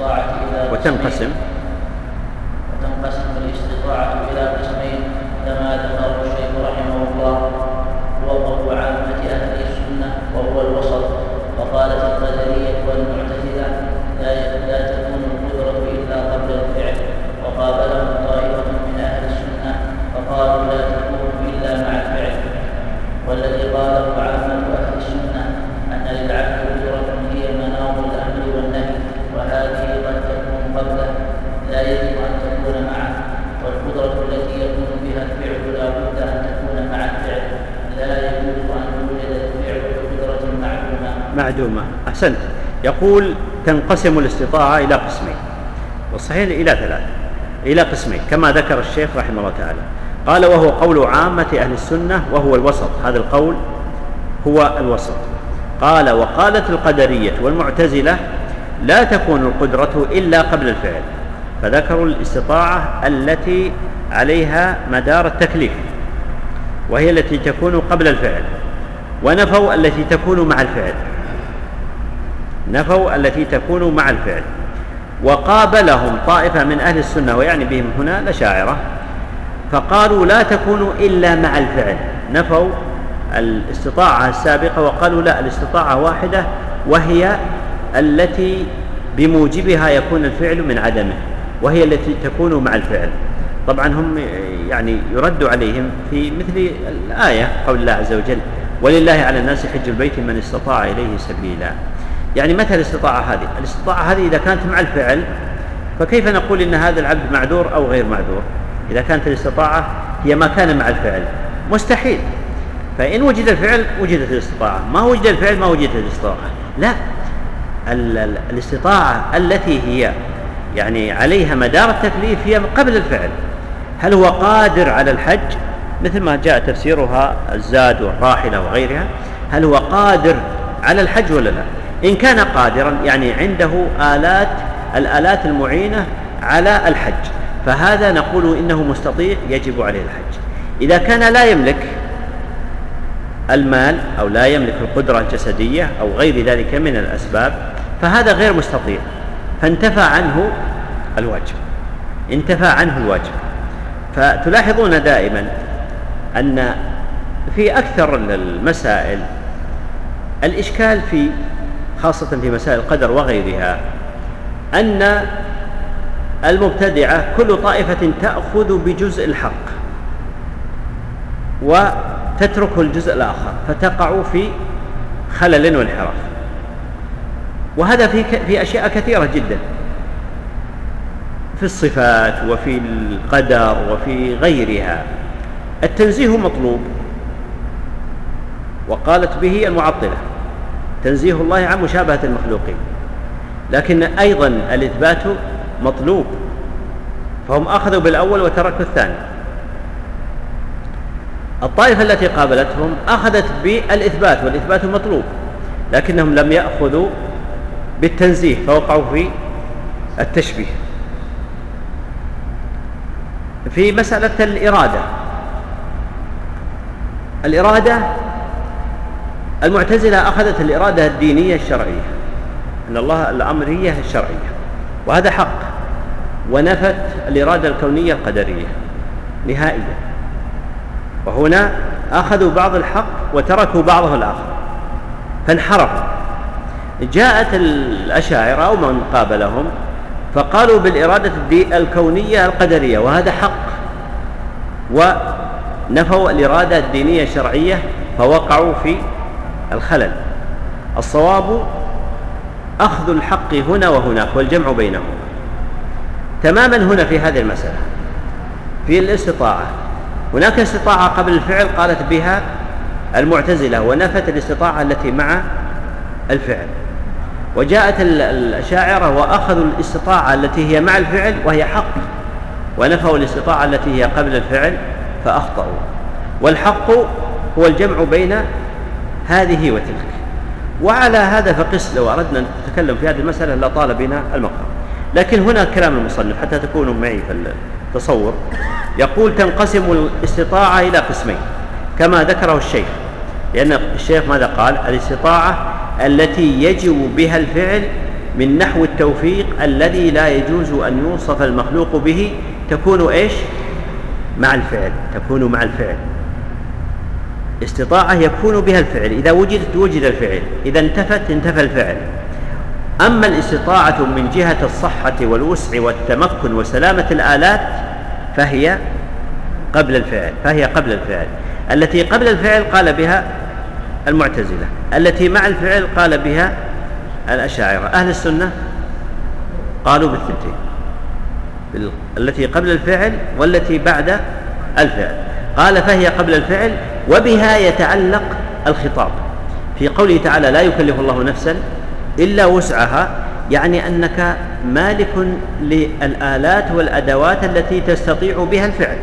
الاستطاعة إلى قسمين كما ذكره الشيخ رحمه الله: هو قول عامة أهل السنة وهو الوسط. وقالت القدرية والمعتزلة لا تكون القدرة إلا قبل الفعل، وقابلهم طائفة من أهل السنة فقالوا لا تكون إلا مع الفعل. والذي قاله عامة أهل السنة أن للعبد قدرة هي مناط الأمر والنهي، وهذه قد تكون قبله لا يجب أن تكون معه. والقدرة التي يكون بها الفعل لا بد أن تكون مع الفعل، لا يجوز أن يوجد الفعل بقدرة معدومة. أحسنت. يقول: تنقسم الاستطاعة إلى قسمين، والصحيح إلى قسمين كما ذكر الشيخ رحمه الله تعالى. قال: وهو قول عامة أهل السنة وهو الوسط. هذا القول هو الوسط. قال: وقالت القدرية والمعتزلة لا تكون القدرة إلا قبل الفعل، فذكروا الاستطاعة التي عليها مدار التكليف وهي التي تكون قبل الفعل، ونفوا التي تكون مع الفعل. وقابلهم طائفة من أهل السنة ويعني بهم هنا الأشاعرة، فقالوا لا تكون إلا مع الفعل، نفوا الاستطاعة السابقة وقالوا لا، الاستطاعة واحدة وهي التي بموجبها يكون الفعل من عدمه، وهي التي تكون مع الفعل. طبعا هم يرد عليهم في مثل الآية قول الله عز وجل: ولله على الناس حج البيت من استطاع إليه سبيلا. يعني مثل الاستطاعة هذه إذا كانت مع الفعل فكيف نقول إن هذا العبد معذور أو غير معذور إذا كانت الاستطاعة هي ما كان مع الفعل؟ مستحيل. فإن وجد الفعل وجدت الاستطاعة، ما وجد الفعل ما وجدت الاستطاعة. لا، الاستطاعة التي هي يعني عليها مدار التكليف هي قبل الفعل. هل هو قادر على الحج مثل ما جاء تفسيرها الزاد والراحلة وغيرها؟ هل هو قادر على الحج ولا لا؟ إن كان قادرا يعني عنده الآلات المعينة على الحج، فهذا نقول إنه مستطيع يجب عليه الحج. إذا كان لا يملك المال أو لا يملك القدرة الجسدية أو غير ذلك من الأسباب فهذا غير مستطيع، فانتفى عنه الواجب، انتفى عنه الواجب. فتلاحظون دائما أن في أكثر المسائل الإشكال في خاصة في مسائل القدر وغيرها أن المبتدعة كل طائفة تأخذ بجزء الحق وتترك الجزء الآخر فتقع في خلل وانحراف. وهذا في أشياء كثيرة جدا، في الصفات وفي القدر وفي غيرها. التنزيه مطلوب وقالت به المعطلة، تنزيه الله عن مشابهة المخلوقين، لكن أيضا الإثبات مطلوب، فهم أخذوا بالأول وتركوا الثاني. الطائفة التي قابلتهم أخذت بالإثبات والإثبات مطلوب، لكنهم لم يأخذوا بالتنزيه فوقعوا في التشبيه. في مسألة الإرادة المعتزلة أخذت الإرادة الدينية الشرعية، أن الله الأمرية الشرعية، وهذا حق، ونفت الإرادة الكونية القدرية نهائيا. وهنا أخذوا بعض الحق وتركوا بعضه الآخر فانحرفوا. جاءت الأشاعرة أو من قابلهم فقالوا بالإرادة الكونية القدرية، وهذا حق، ونفوا الإرادة الدينية الشرعية فوقعوا في الخلل. الصواب أخذ الحق هنا وهناك والجمع بينهما تماما. هنا في هذه المسألة في الاستطاعة هناك استطاعة قبل الفعل قالت بها المعتزلة ونفت الاستطاعة التي مع الفعل، وجاءت الأشاعرة وأخذوا الاستطاعة التي هي مع الفعل وهي حق، ونفوا الاستطاعة التي هي قبل الفعل فأخطأوا. والحق هو الجمع بين هذه وتلك. وعلى هذا فقس، لو أردنا أن نتكلم في هذه المسألة لطال بنا المقام، لكن هنا كلام المصنف حتى تكونوا معي في التصور. يقول تنقسم الاستطاعة إلى قسمين كما ذكره الشيخ، لأن الشيخ ماذا قال؟ الاستطاعة التي يجب بها الفعل من نحو التوفيق الذي لا يجوز أن يوصف المخلوق به تكون إيش؟ مع الفعل، تكون مع الفعل. استطاعة يكون بها الفعل، إذا وجدت وجد الفعل، إذا انتفت انتفى الفعل. أما الاستطاعة من جهة الصحة والوسع والتمكن وسلامة الآلات فهي قبل الفعل. التي قبل الفعل قال بها المعتزلة، التي مع الفعل قال بها الأشاعرة. أهل السنة قالوا بالثنتين، التي قبل الفعل والتي بعد الفعل. قال فهي قبل الفعل، وبها يتعلق الخطاب في قوله تعالى لا يكلف الله نفسا إلا وسعها، يعني أنك مالك للآلات والأدوات التي تستطيع بها الفعل،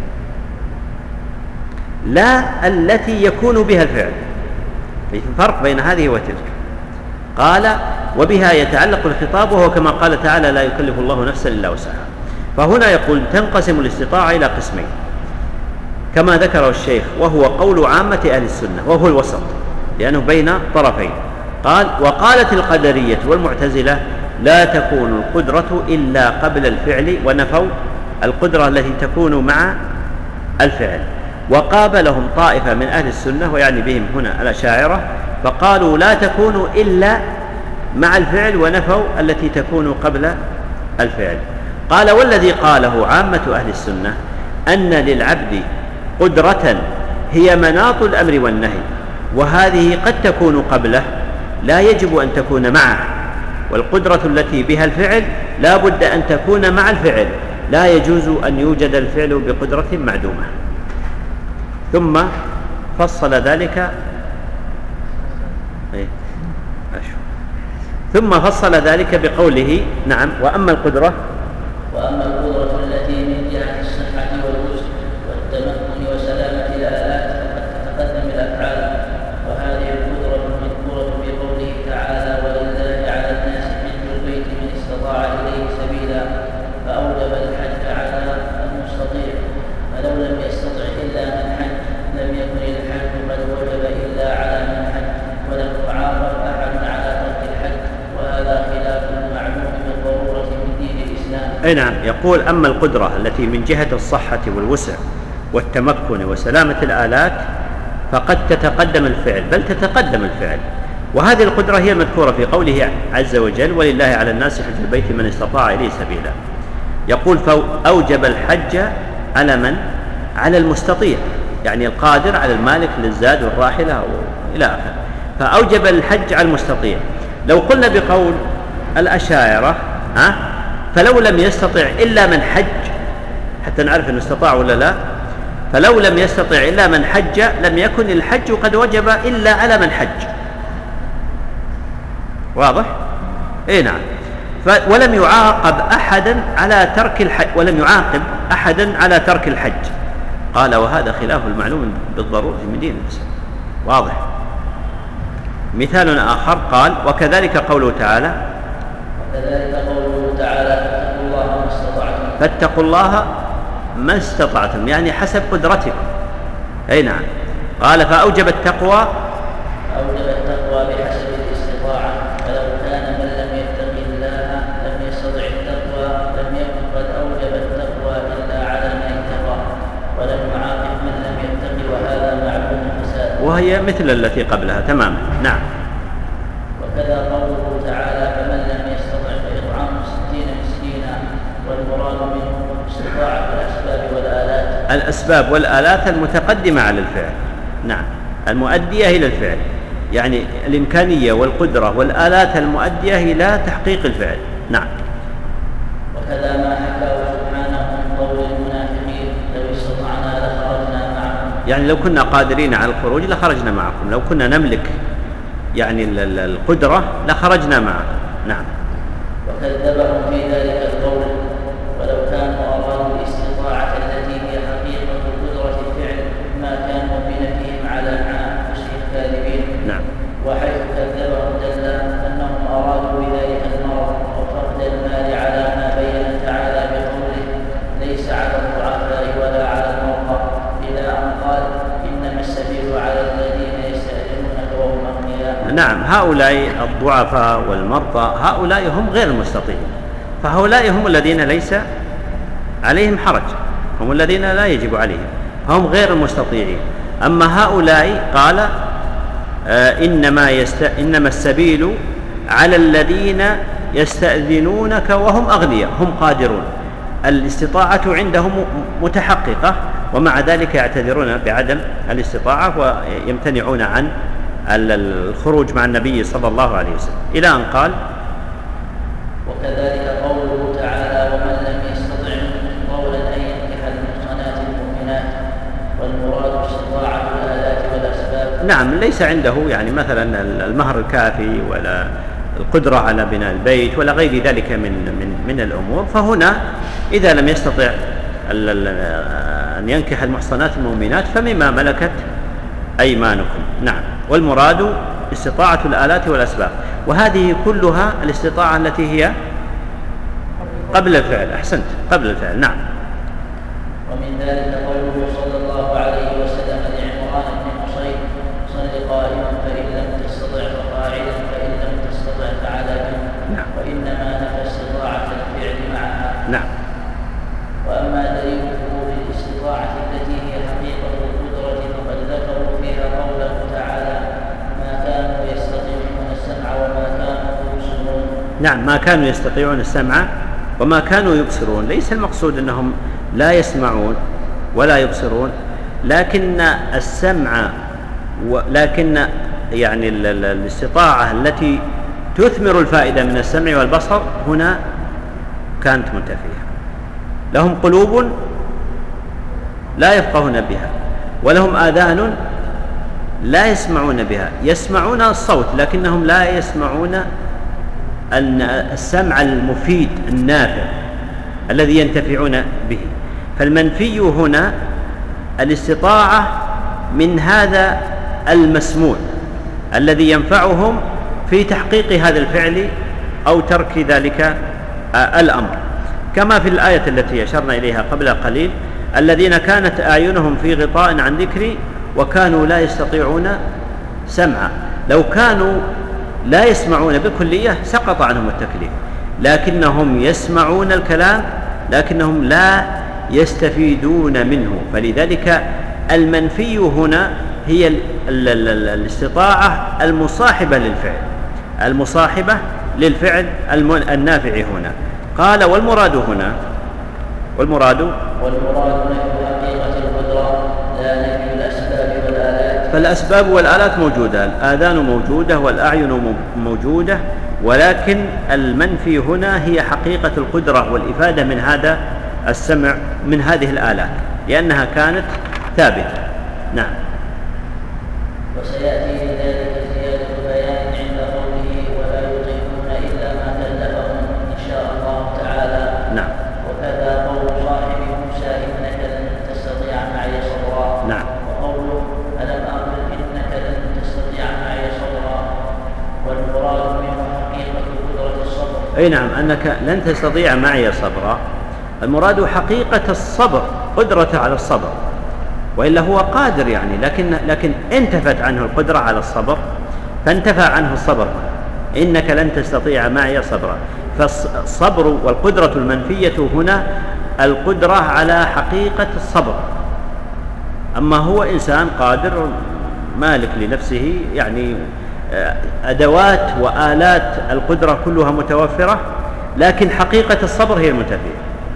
لا التي يكون بها الفعل. في فرق بين هذه وتلك. قال وبها يتعلق الخطاب، وهو كما قال تعالى لا يكلف الله نفسا إلا وسعها. فهنا يقول تنقسم الاستطاعة إلى قسمين كما ذكره الشيخ، وهو قول عامة أهل السنة، وهو الوسط لأنه بين طرفين. قال وقالت القدرية والمعتزلة لا تكون القدرة إلا قبل الفعل، ونفوا القدرة التي تكون مع الفعل. وقابلهم طائفة من أهل السنة ويعني بهم هنا الأشاعرة، فقالوا لا تكون إلا مع الفعل، ونفوا التي تكون قبل الفعل. قال والذي قاله عامة أهل السنة أن للعبد قدرة هي مناط الأمر والنهي، وهذه قد تكون قبله لا يجب أن تكون معه، والقدرة التي بها الفعل لا بد أن تكون مع الفعل، لا يجوز أن يوجد الفعل بقدرة معدومة. ثم فصل ذلك بقوله نعم وأما القدرة التي من جهة الصحة والوسع والتمكن وسلامة الآلات فقد تتقدم الأفعال، وهذه القدرة المذكورة بقوله تعالى ولله على الناس حج البيت من استطاع إليه سبيلا، فأوجب الحج على المستطيع، فلو لم يستطع إلا من حج لم يكن الحج قد وجب إلا على من حج، ولم يعاقب أحد على ترك الحج، وهذا خلاف المعلوم بالضرورة من دين الإسلام. أي نعم. يقول أما القدرة التي من جهة الصحة والوسع والتمكن وسلامة الآلات فقد تتقدم الفعل، بل تتقدم الفعل، وهذه القدرة هي المذكورة في قوله عز وجل ولله على الناس حج البيت من استطاع إليه سبيلا. يقول فأوجب الحج على من؟ على المستطيع، يعني القادر على المالك للزاد والراحلة إلى آخره، فأوجب الحج على المستطيع. لو قلنا بقول الأشاعرة فلو لم يستطع إلا من حج، حتى نعرف أنه استطاع ولا لا، فلو لم يستطع إلا من حج لم يكن الحج قد وجب إلا على من حج. واضح؟ إيه نعم. ولم يعاقب أحدا على ترك الحج، قال وهذا خلاف المعلوم بالضرورة من دين الإسلام. واضح؟ مثال آخر قال وكذلك قوله تعالى فاتقوا الله ما استطعتم، يعني حسب قدرتكم. أي نعم. قال فأوجب التقوى بحسب الاستطاعة، فلو كان من لم يتق الله لم يستطع التقوى لم يكن قد أوجب التقوى إلا على من اتقى، ولم يعاقب من لم يتق، وهذا معلوم فساد. وهي مثل التي قبلها تماما. نعم. وكذا قوله تعالى فمن لم يستطع فإطعام 60 مسكينا، والمراد منه استطاعة الأسباب والآلات المتقدمة على الفعل، نعم، المؤدية إلى الفعل، يعني الإمكانية والقدرة والآلات المؤدية إلى تحقيق الفعل. نعم. وكذا ما حكاه سبحانه من قول المنافقين لو استطعنا لخرجنا معكم، يعني لو كنا قادرين على الخروج لخرجنا معكم، لو كنا نملك يعني القدرة لخرجنا معكم. نعم. وكذبهم في ذلك القول، ولو كانوا أرادوا الاستطاعة التي هي حقيقة قدرة الفعل ما كانوا بنفيهم على أنفسهم كاذبين. نعم. وحيث كذبهم دل أنهم أرادوا بذلك المرض وفقد المال على ما بين تعالى بقوله ليس على الضعفاء ولا على المرضى، إلى أن قال إنما السبيل على الذين يستأذنونك وهم أغنياء. نعم. هؤلاء الضعفاء والمرضى هؤلاء هم غير المستطيعين، فهؤلاء هم الذين ليس عليهم حرج، هم الذين لا يجب عليهم، هم غير المستطيعين. أما هؤلاء قال إنما السبيل على الذين يستأذنونك وهم أغنياء، هم قادرون، الاستطاعة عندهم متحققة، ومع ذلك يعتذرون بعدم الاستطاعة ويمتنعون عن الخروج مع النبي صلى الله عليه وسلم، إلى أن قال وكذلك قوله تعالى ومن لم يستطع قولا أن ينكح المحصنات المؤمنات، والمراد استطاعة الآلات والأسباب. نعم. ليس عنده يعني مثلا المهر الكافي ولا القدرة على بناء البيت ولا غير ذلك من الأمور، فهنا إذا لم يستطع أن ينكح المحصنات المؤمنات فمما ملكت أيمانكم. نعم. والمراد استطاعة الآلات والأسباب، وهذه كلها الاستطاعة التي هي قبل الفعل. أحسنت، قبل الفعل. نعم. ومن ذلك قوله صلى الله عليه وسلم لعمران بن حصين صل قائما فإن لم تستطع فقاعدا فإن لم تستطع فعلى جنب. نعم. وإنما نفى استطاعة الفعل معها. نعم. وأما دليله في الاستطاعة التي هي حقيقة القدرة فقد ذكروا فيها قوله تعالى ما كانوا يستطيعون السمع وما كانوا يبصرون. نعم. ما كانوا يستطيعون السمع وما كانوا يبصرون، ليس المقصود أنهم لا يسمعون ولا يبصرون، لكن السمع لكن يعني الاستطاعة التي تثمر الفائدة من السمع والبصر هنا كانت منتفية. لهم قلوب لا يفقهون بها، ولهم آذان لا يسمعون بها، يسمعون الصوت لكنهم لا يسمعون السمع المفيد النافع الذي ينتفعون به. فالمنفي هنا الاستطاعة من هذا المسموع الذي ينفعهم في تحقيق هذا الفعل أو ترك ذلك الأمر، كما في الآية التي أشرنا إليها قبل قليل: الذين كانت أعينهم في غطاء عن ذكري وكانوا لا يستطيعون سمعا. لو كانوا لا يسمعون بالكلية سقط عنهم التكليف، لكنهم يسمعون الكلام لكنهم لا يستفيدون منه. فلذلك المنفي هنا هي الاستطاعة المصاحبة للفعل، المصاحبة للفعل النافع هنا. قال والمراد هنا والمراد نفي حقيقة القدرة لا نفي الأسباب والآلات. فالأسباب والآلات موجودة، الآذان موجودة والأعين موجودة، ولكن المنفي هنا هي حقيقة القدرة والإفادة من هذا السمع من هذه الآلات لأنها كانت ثابتة. نعم. وسيأتي لذلك زيادة بيان عند قوله ولا يطيقون إلا ما كلفهم إن شاء الله تعالى. نعم. وكذا قول صاحب موسى إنك لن تستطيع معي صبرا. نعم. وقوله ألم أقل إنك لن تستطيع معي صبرا. والمراد منه حقيقة قدرة الصبر. أي نعم، أنك لن تستطيع معي صبرا، المراد حقيقة الصبر، قدرته على الصبر، وإلا هو قادر يعني، لكن انتفت عنه القدرة على الصبر فانتفى عنه الصبر. إنك لن تستطيع معي صبرا، فالصبر والقدرة المنفية هنا القدرة على حقيقة الصبر. أما هو إنسان قادر مالك لنفسه، يعني أدوات وآلات القدرة كلها متوفرة، لكن حقيقة الصبر هي المنتفية،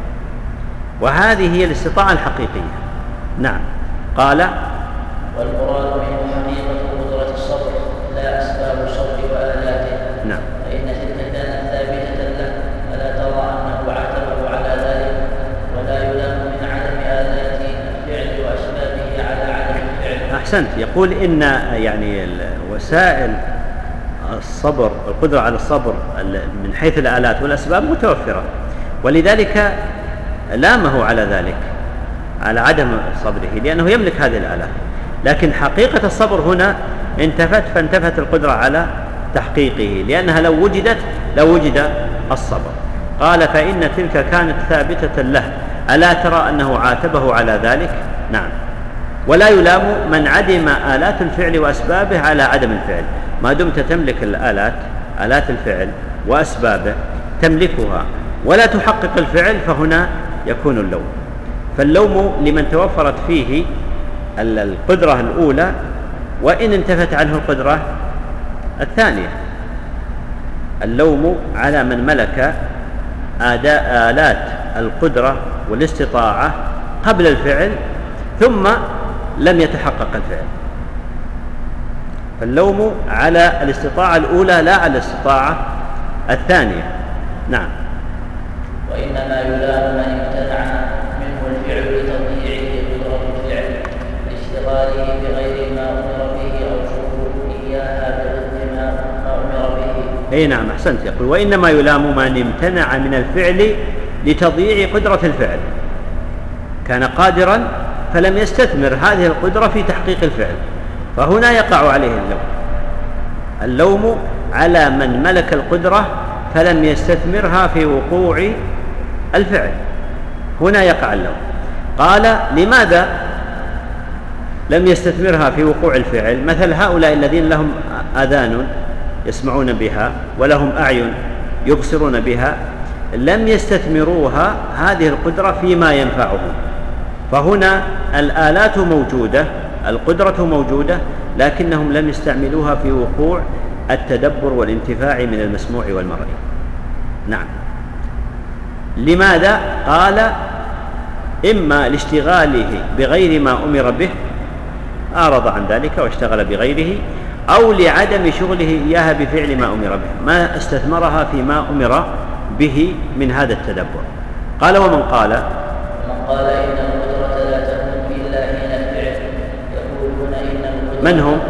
وهذه هي الاستطاعة الحقيقية. نعم. قال والمراد منه حقيقة قدرة الصبر لا أسباب الصبر وآلاته. نعم. فإن تلك كانت ثابتة له، ألا ترى أنه عاتبه على ذلك؟ ولا يلام من عدم آلات الفعل وأسبابه على عدم الفعل. أحسنت. يقول إن يعني وسائل الصبر، القدرة على الصبر من حيث الآلات والأسباب متوفرة، ولذلك لامه على ذلك، على عدم صبره، لأنه يملك هذه الآلات، لكن حقيقة الصبر هنا انتفت، فانتفت القدرة على تحقيقه، لأنها لو وجدت لوجد الصبر. قال فإن تلك كانت ثابتة له، ألا ترى أنه عاتبه على ذلك؟ نعم. ولا يلام من عدم آلات الفعل وأسبابه على عدم الفعل، ما دمت تملك الآلات، آلات الفعل وأسبابه تملكها ولا تحقق الفعل، فهنا يكون اللوم. فاللوم لمن توفرت فيه القدرة الأولى وإن انتفت عنه القدرة الثانية. اللوم على من ملك آلات القدرة والاستطاعة قبل الفعل ثم لم يتحقق الفعل، فاللوم على الاستطاعة الأولى لا على الاستطاعة الثانية. نعم. وإنما يلام من امتنع منه الفعل لتضييعه قدرة الفعل لاشتغاله بغير ما أمر به أو شكوه إياها بضد ما أمر به. أي نعم، أحسنت. يقول وإنما يلام من امتنع من الفعل لتضييع قدرة الفعل، كان قادرا فلم يستثمر هذه القدرة في تحقيق الفعل، فهنا يقع عليه اللوم. اللوم على من ملك القدرة فلم يستثمرها في وقوع الفعل، هنا يقع اللوم. قال لماذا لم يستثمرها في وقوع الفعل؟ مثل هؤلاء الذين لهم آذان يسمعون بها ولهم أعين يبصرون بها، لم يستثمروها هذه القدرة فيما ينفعهم، فهنا الآلات موجودة، القدرة موجودة، لكنهم لم يستعملوها في وقوع التدبر والانتفاع من المسموع والمرئي. نعم. لماذا؟ قال إما لاشتغاله بغير ما أمر به أعرض عن ذلك واشتغل بغيره، أو لعدم شغله إياها بفعل ما أمر به، ما استثمرها فيما أمر به من هذا التدبر. قال ومن قال إن القدرة لا تكون إلا حين الفعل، يقولون إن القدرة من هم؟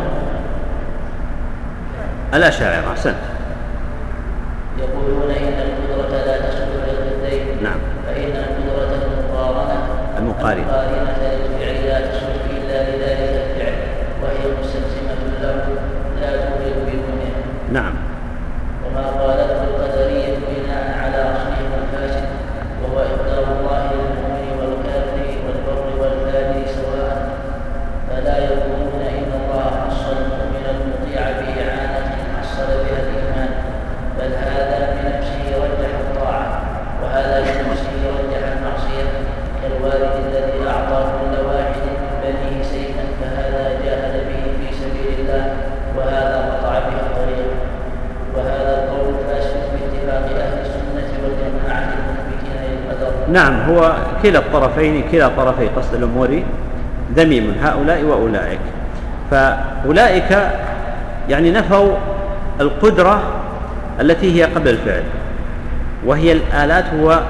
الأشاعرة. أحسنت. يقولون إن القدرة لا تسلب للضدين. نعم. فإن القدرة المقارنة للفعل لا تسلب إلا لذلك الفعل، وهي مستلزمة له لا توجد بدونه. نعم. وما قالته القدرية بناء على أصلهم الفاسد، وهو إقدار الله للمؤمن والكافر والبر والفاجر سواء، فلا يقولون إن الله خص المؤمن المطيع بإعانة حصل بها الإيمان، بل هذا بنفسه رجح الطاعة، وهذا بنفسه رجح المعصية، كالوالد الذي أعطى كل واحد من بنيه سيفا فهذا جاهد به في سبيل الله، وهذا قطع به الطريق. وهذا القول فاسد باتفاق أهل السنة والجماعة المثبتين للقدر. نعم، هو كلا الطرفين، كلا طرفي قصد الأمور ذميم، هؤلاء وأولئك. فأولئك يعني نفوا القدرة التي هي قبل الفعل، وهي الآلات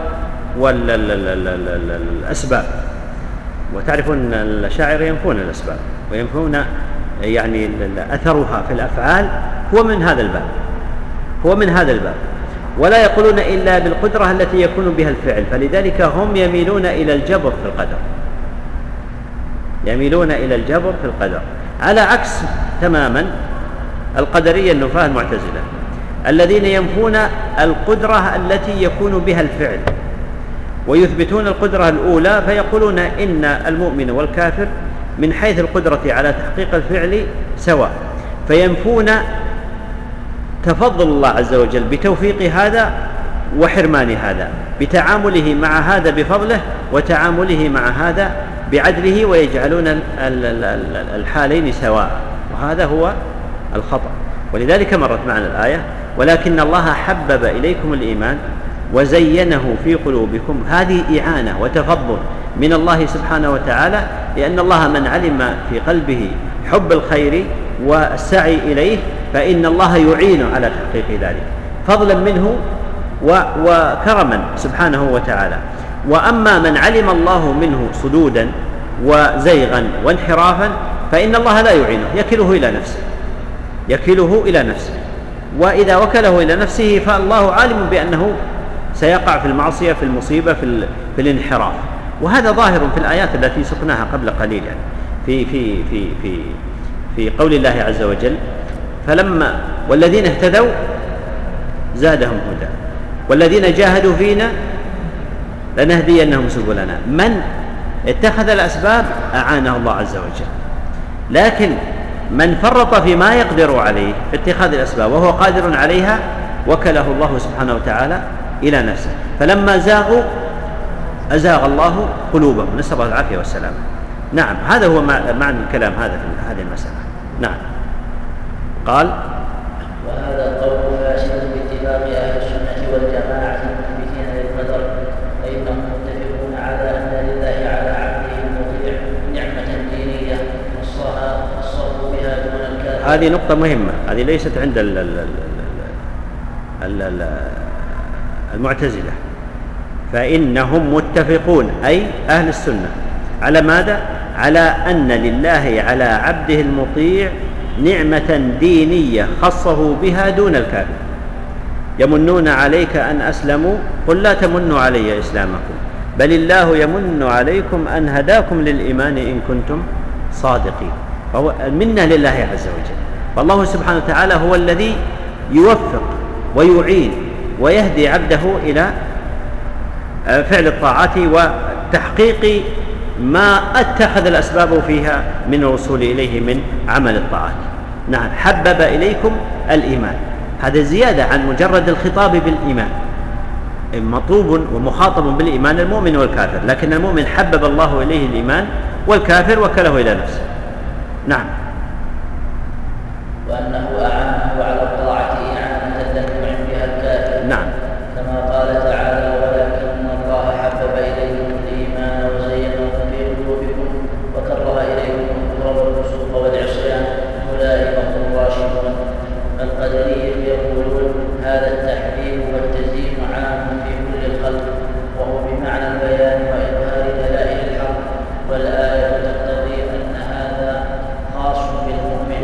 والأسباب. وتعرفون الأشاعرة ينفون الأسباب وينفون يعني أثرها في الأفعال، هو من هذا الباب، ولا يقولون إلا بالقدرة التي يكون بها الفعل، فلذلك هم يميلون إلى الجبر في القدر، على عكس تماما القدرية النفاة المعتزلة الذين ينفون القدرة التي يكون بها الفعل ويثبتون القدرة الأولى، فيقولون إن المؤمن والكافر من حيث القدرة على تحقيق الفعل سواء، فينفون تفضل الله عز وجل بتوفيق هذا وحرمان هذا، بتعامله مع هذا بفضله وتعامله مع هذا بعدله، ويجعلون الحالين سواء، وهذا هو الخطأ. ولذلك مرت معنا الآية: ولكن الله حبب إليكم الإيمان وزينه في قلوبكم. هذه إعانة وتفضل من الله سبحانه وتعالى، لأن الله من علم في قلبه حب الخير والسعي إليه فإن الله يعين على تحقيق ذلك فضلا منه وكرما سبحانه وتعالى. وأما من علم الله منه صدودا وزيغا وانحرافا فإن الله لا يعينه، يكله إلى نفسه، وإذا وكله إلى نفسه فالله عالم بأنه سيقع في المعصية، في المصيبة، في الانحراف. وهذا ظاهر في الآيات التي سقناها قبل قليل، يعني في قول الله عز وجل: فلما والذين اهتدوا زادهم هدى والذين جاهدوا فينا لنهدينهم سبلنا. من اتخذ الأسباب أعانه الله عز وجل، لكن من فرط فيما يقدر عليه في اتخاذ الأسباب وهو قادر عليها وكله الله سبحانه وتعالى إلى نفسه، فلما زاغوا أزاغ الله قلوبهم، نسأل الله العافية والسلامة. نعم، هذا هو معنى الكلام هذا في هذه المسألة. نعم. قال: وهذا القول فاسد باتفاق أهل السنة والجماعة المثبتين للقدر، فإنهم متفقون على أن لله على عبده المطيع نعمة دينية خصه بها دون الكافر. هذه نقطة مهمة، هذه ليست عند المعتزلة. فإنهم متفقون، أي أهل السنة، على ماذا؟ على أن لله على عبده المطيع نعمة دينية خصه بها دون الكافر. يمنون عليك أن أسلموا، قل لا تمنوا علي إسلامكم، بل الله يمن عليكم أن هداكم للإيمان إن كنتم صادقين. فهو المنة لله عز وجل، فالله سبحانه وتعالى هو الذي يوفق ويعين ويهدي عبده إلى فعل الطاعات وتحقيق ما اتخذ الأسباب فيها من الوصول إليه من عمل الطاعات. نعم، حبب إليكم الإيمان، هذا زيادة عن مجرد الخطاب بالإيمان. مطلوب ومخاطب بالإيمان المؤمن والكافر، لكن المؤمن حبب الله إليه الإيمان، والكافر وكله إلى نفسه. نعم. وأنه أعانه على الطاعة إعانة لم يعن بها الكافر. نعم. كما قال تعالى: ولكن الله حبب إليكم الإيمان وزينه في قلوبكم وكره إليكم الكفر والفسوق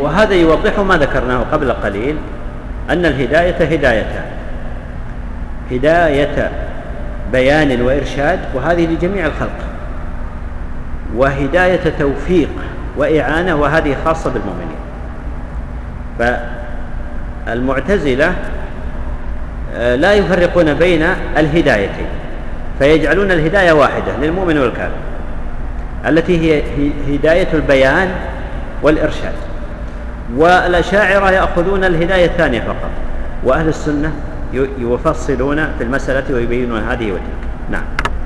وهذا يوضح ما ذكرناه قبل قليل، أن الهداية هدايتان: هداية بيان وإرشاد، وهذه لجميع الخلق، وهداية توفيق وإعانة، وهذه خاصة بالمؤمنين. فالمعتزلة لا يفرقون بين الهدايتين، فيجعلون الهداية واحدة للمؤمن والكافر، التي هي هداية البيان والإرشاد. والأشاعرة يأخذون الهداية الثانية فقط، وأهل السنة يفصلون في المسألة ويبينون هذه وتلك. نعم.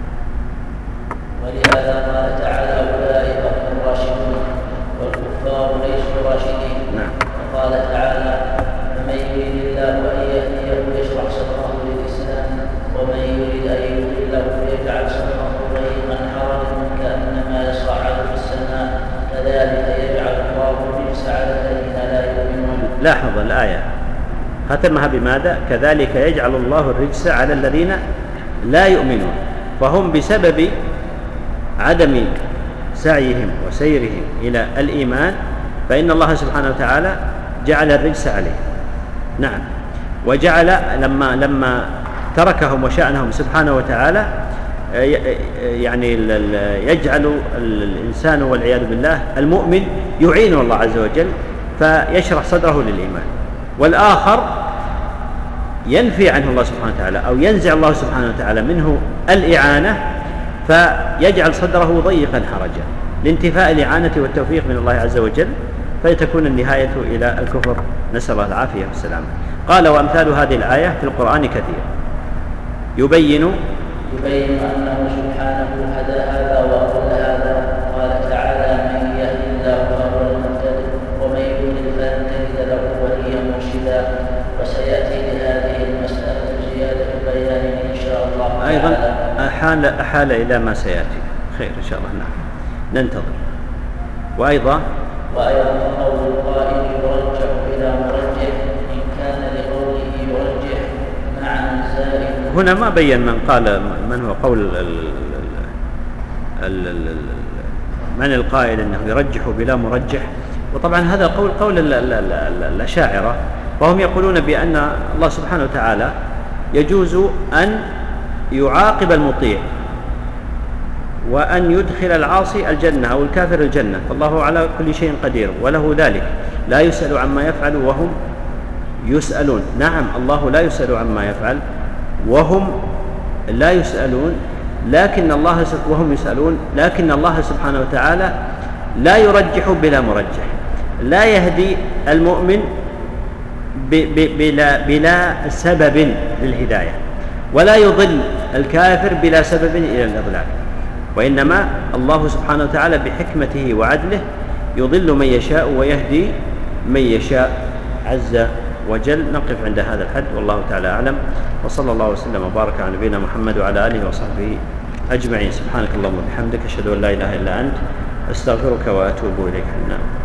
ولهذا قال تعالى: أولئك هم الراشدون والكفار ليسوا راشدين. نعم. وقال تعالى: فمن يريد الله أن يهديه يشرح صدره للإسلام ومن يريد أن يضله يجعل صدره ضيقا حرجا كأنما يصعد في السماء كذلك يجعل الله الرجس على الذين لا يؤمنون. لاحظ الآية ختمها بماذا؟ كذلك يجعل الله الرجس على الذين لا يؤمنون. فهم بسبب عدم سعيهم وسيرهم إلى الإيمان فإن الله سبحانه وتعالى جعل الرجس عليه. نعم. وجعل لما تركهم وشأنهم سبحانه وتعالى يعني يجعل الإنسان والعياذ بالله المؤمن يعين الله عز وجل فيشرح صدره للإيمان، والآخر ينفي عنه الله سبحانه وتعالى أو ينزع الله سبحانه وتعالى منه الإعانة فيجعل صدره ضيقا حرجا لانتفاء الإعانة والتوفيق من الله عز وجل، فتكون النهاية إلى الكفر، نسأل الله العافية والسلامة. قال: وأمثال هذه الآية في القرآن كثير يبين أنه سبحانه هدى هذا وأضل هذا. قال تعالى: من يهد الله فهو المهتد ومن يضلل فلن تجد له وليا مرشدا. وسيأتي لهذه المسألة زيادة بيان إن شاء الله. أيضا أحال إلى ما سيأتي، خير إن شاء الله. نعم، ننتظر. وأيضا قول القائل يرجح إلى مرجح إن كان لقوله يرجح معنى زائد. هنا ما بين من قال من هو قول من القائل أنه يرجح بلا مرجح، وطبعا هذا قول الأشاعرة، وهم يقولون بأن الله سبحانه وتعالى يجوز أن يعاقب المطيع وأن يدخل العاصي الجنة أو الكافر الجنة، فالله على كل شيء قدير وله ذلك، لا يسأل عما يفعل وهم يسألون. نعم، الله لا يسأل عما يفعل وهم لا يسألون، لكن الله وهم يسألون، لكن الله سبحانه وتعالى لا يرجح بلا مرجح، لا يهدي المؤمن بلا سبب للهداية، ولا يضل الكافر بلا سبب إلى الإضلال، وإنما الله سبحانه وتعالى بحكمته وعدله يضل من يشاء ويهدي من يشاء عز وجل. نقف عند هذا الحد، والله تعالى أعلم، وصلى الله وسلم وبارك على نبينا محمد وعلى آله وصحبه أجمعين. سبحانك اللهم وبحمدك، أشهد أن لا إله إلا أنت، أستغفرك وأتوب إليك.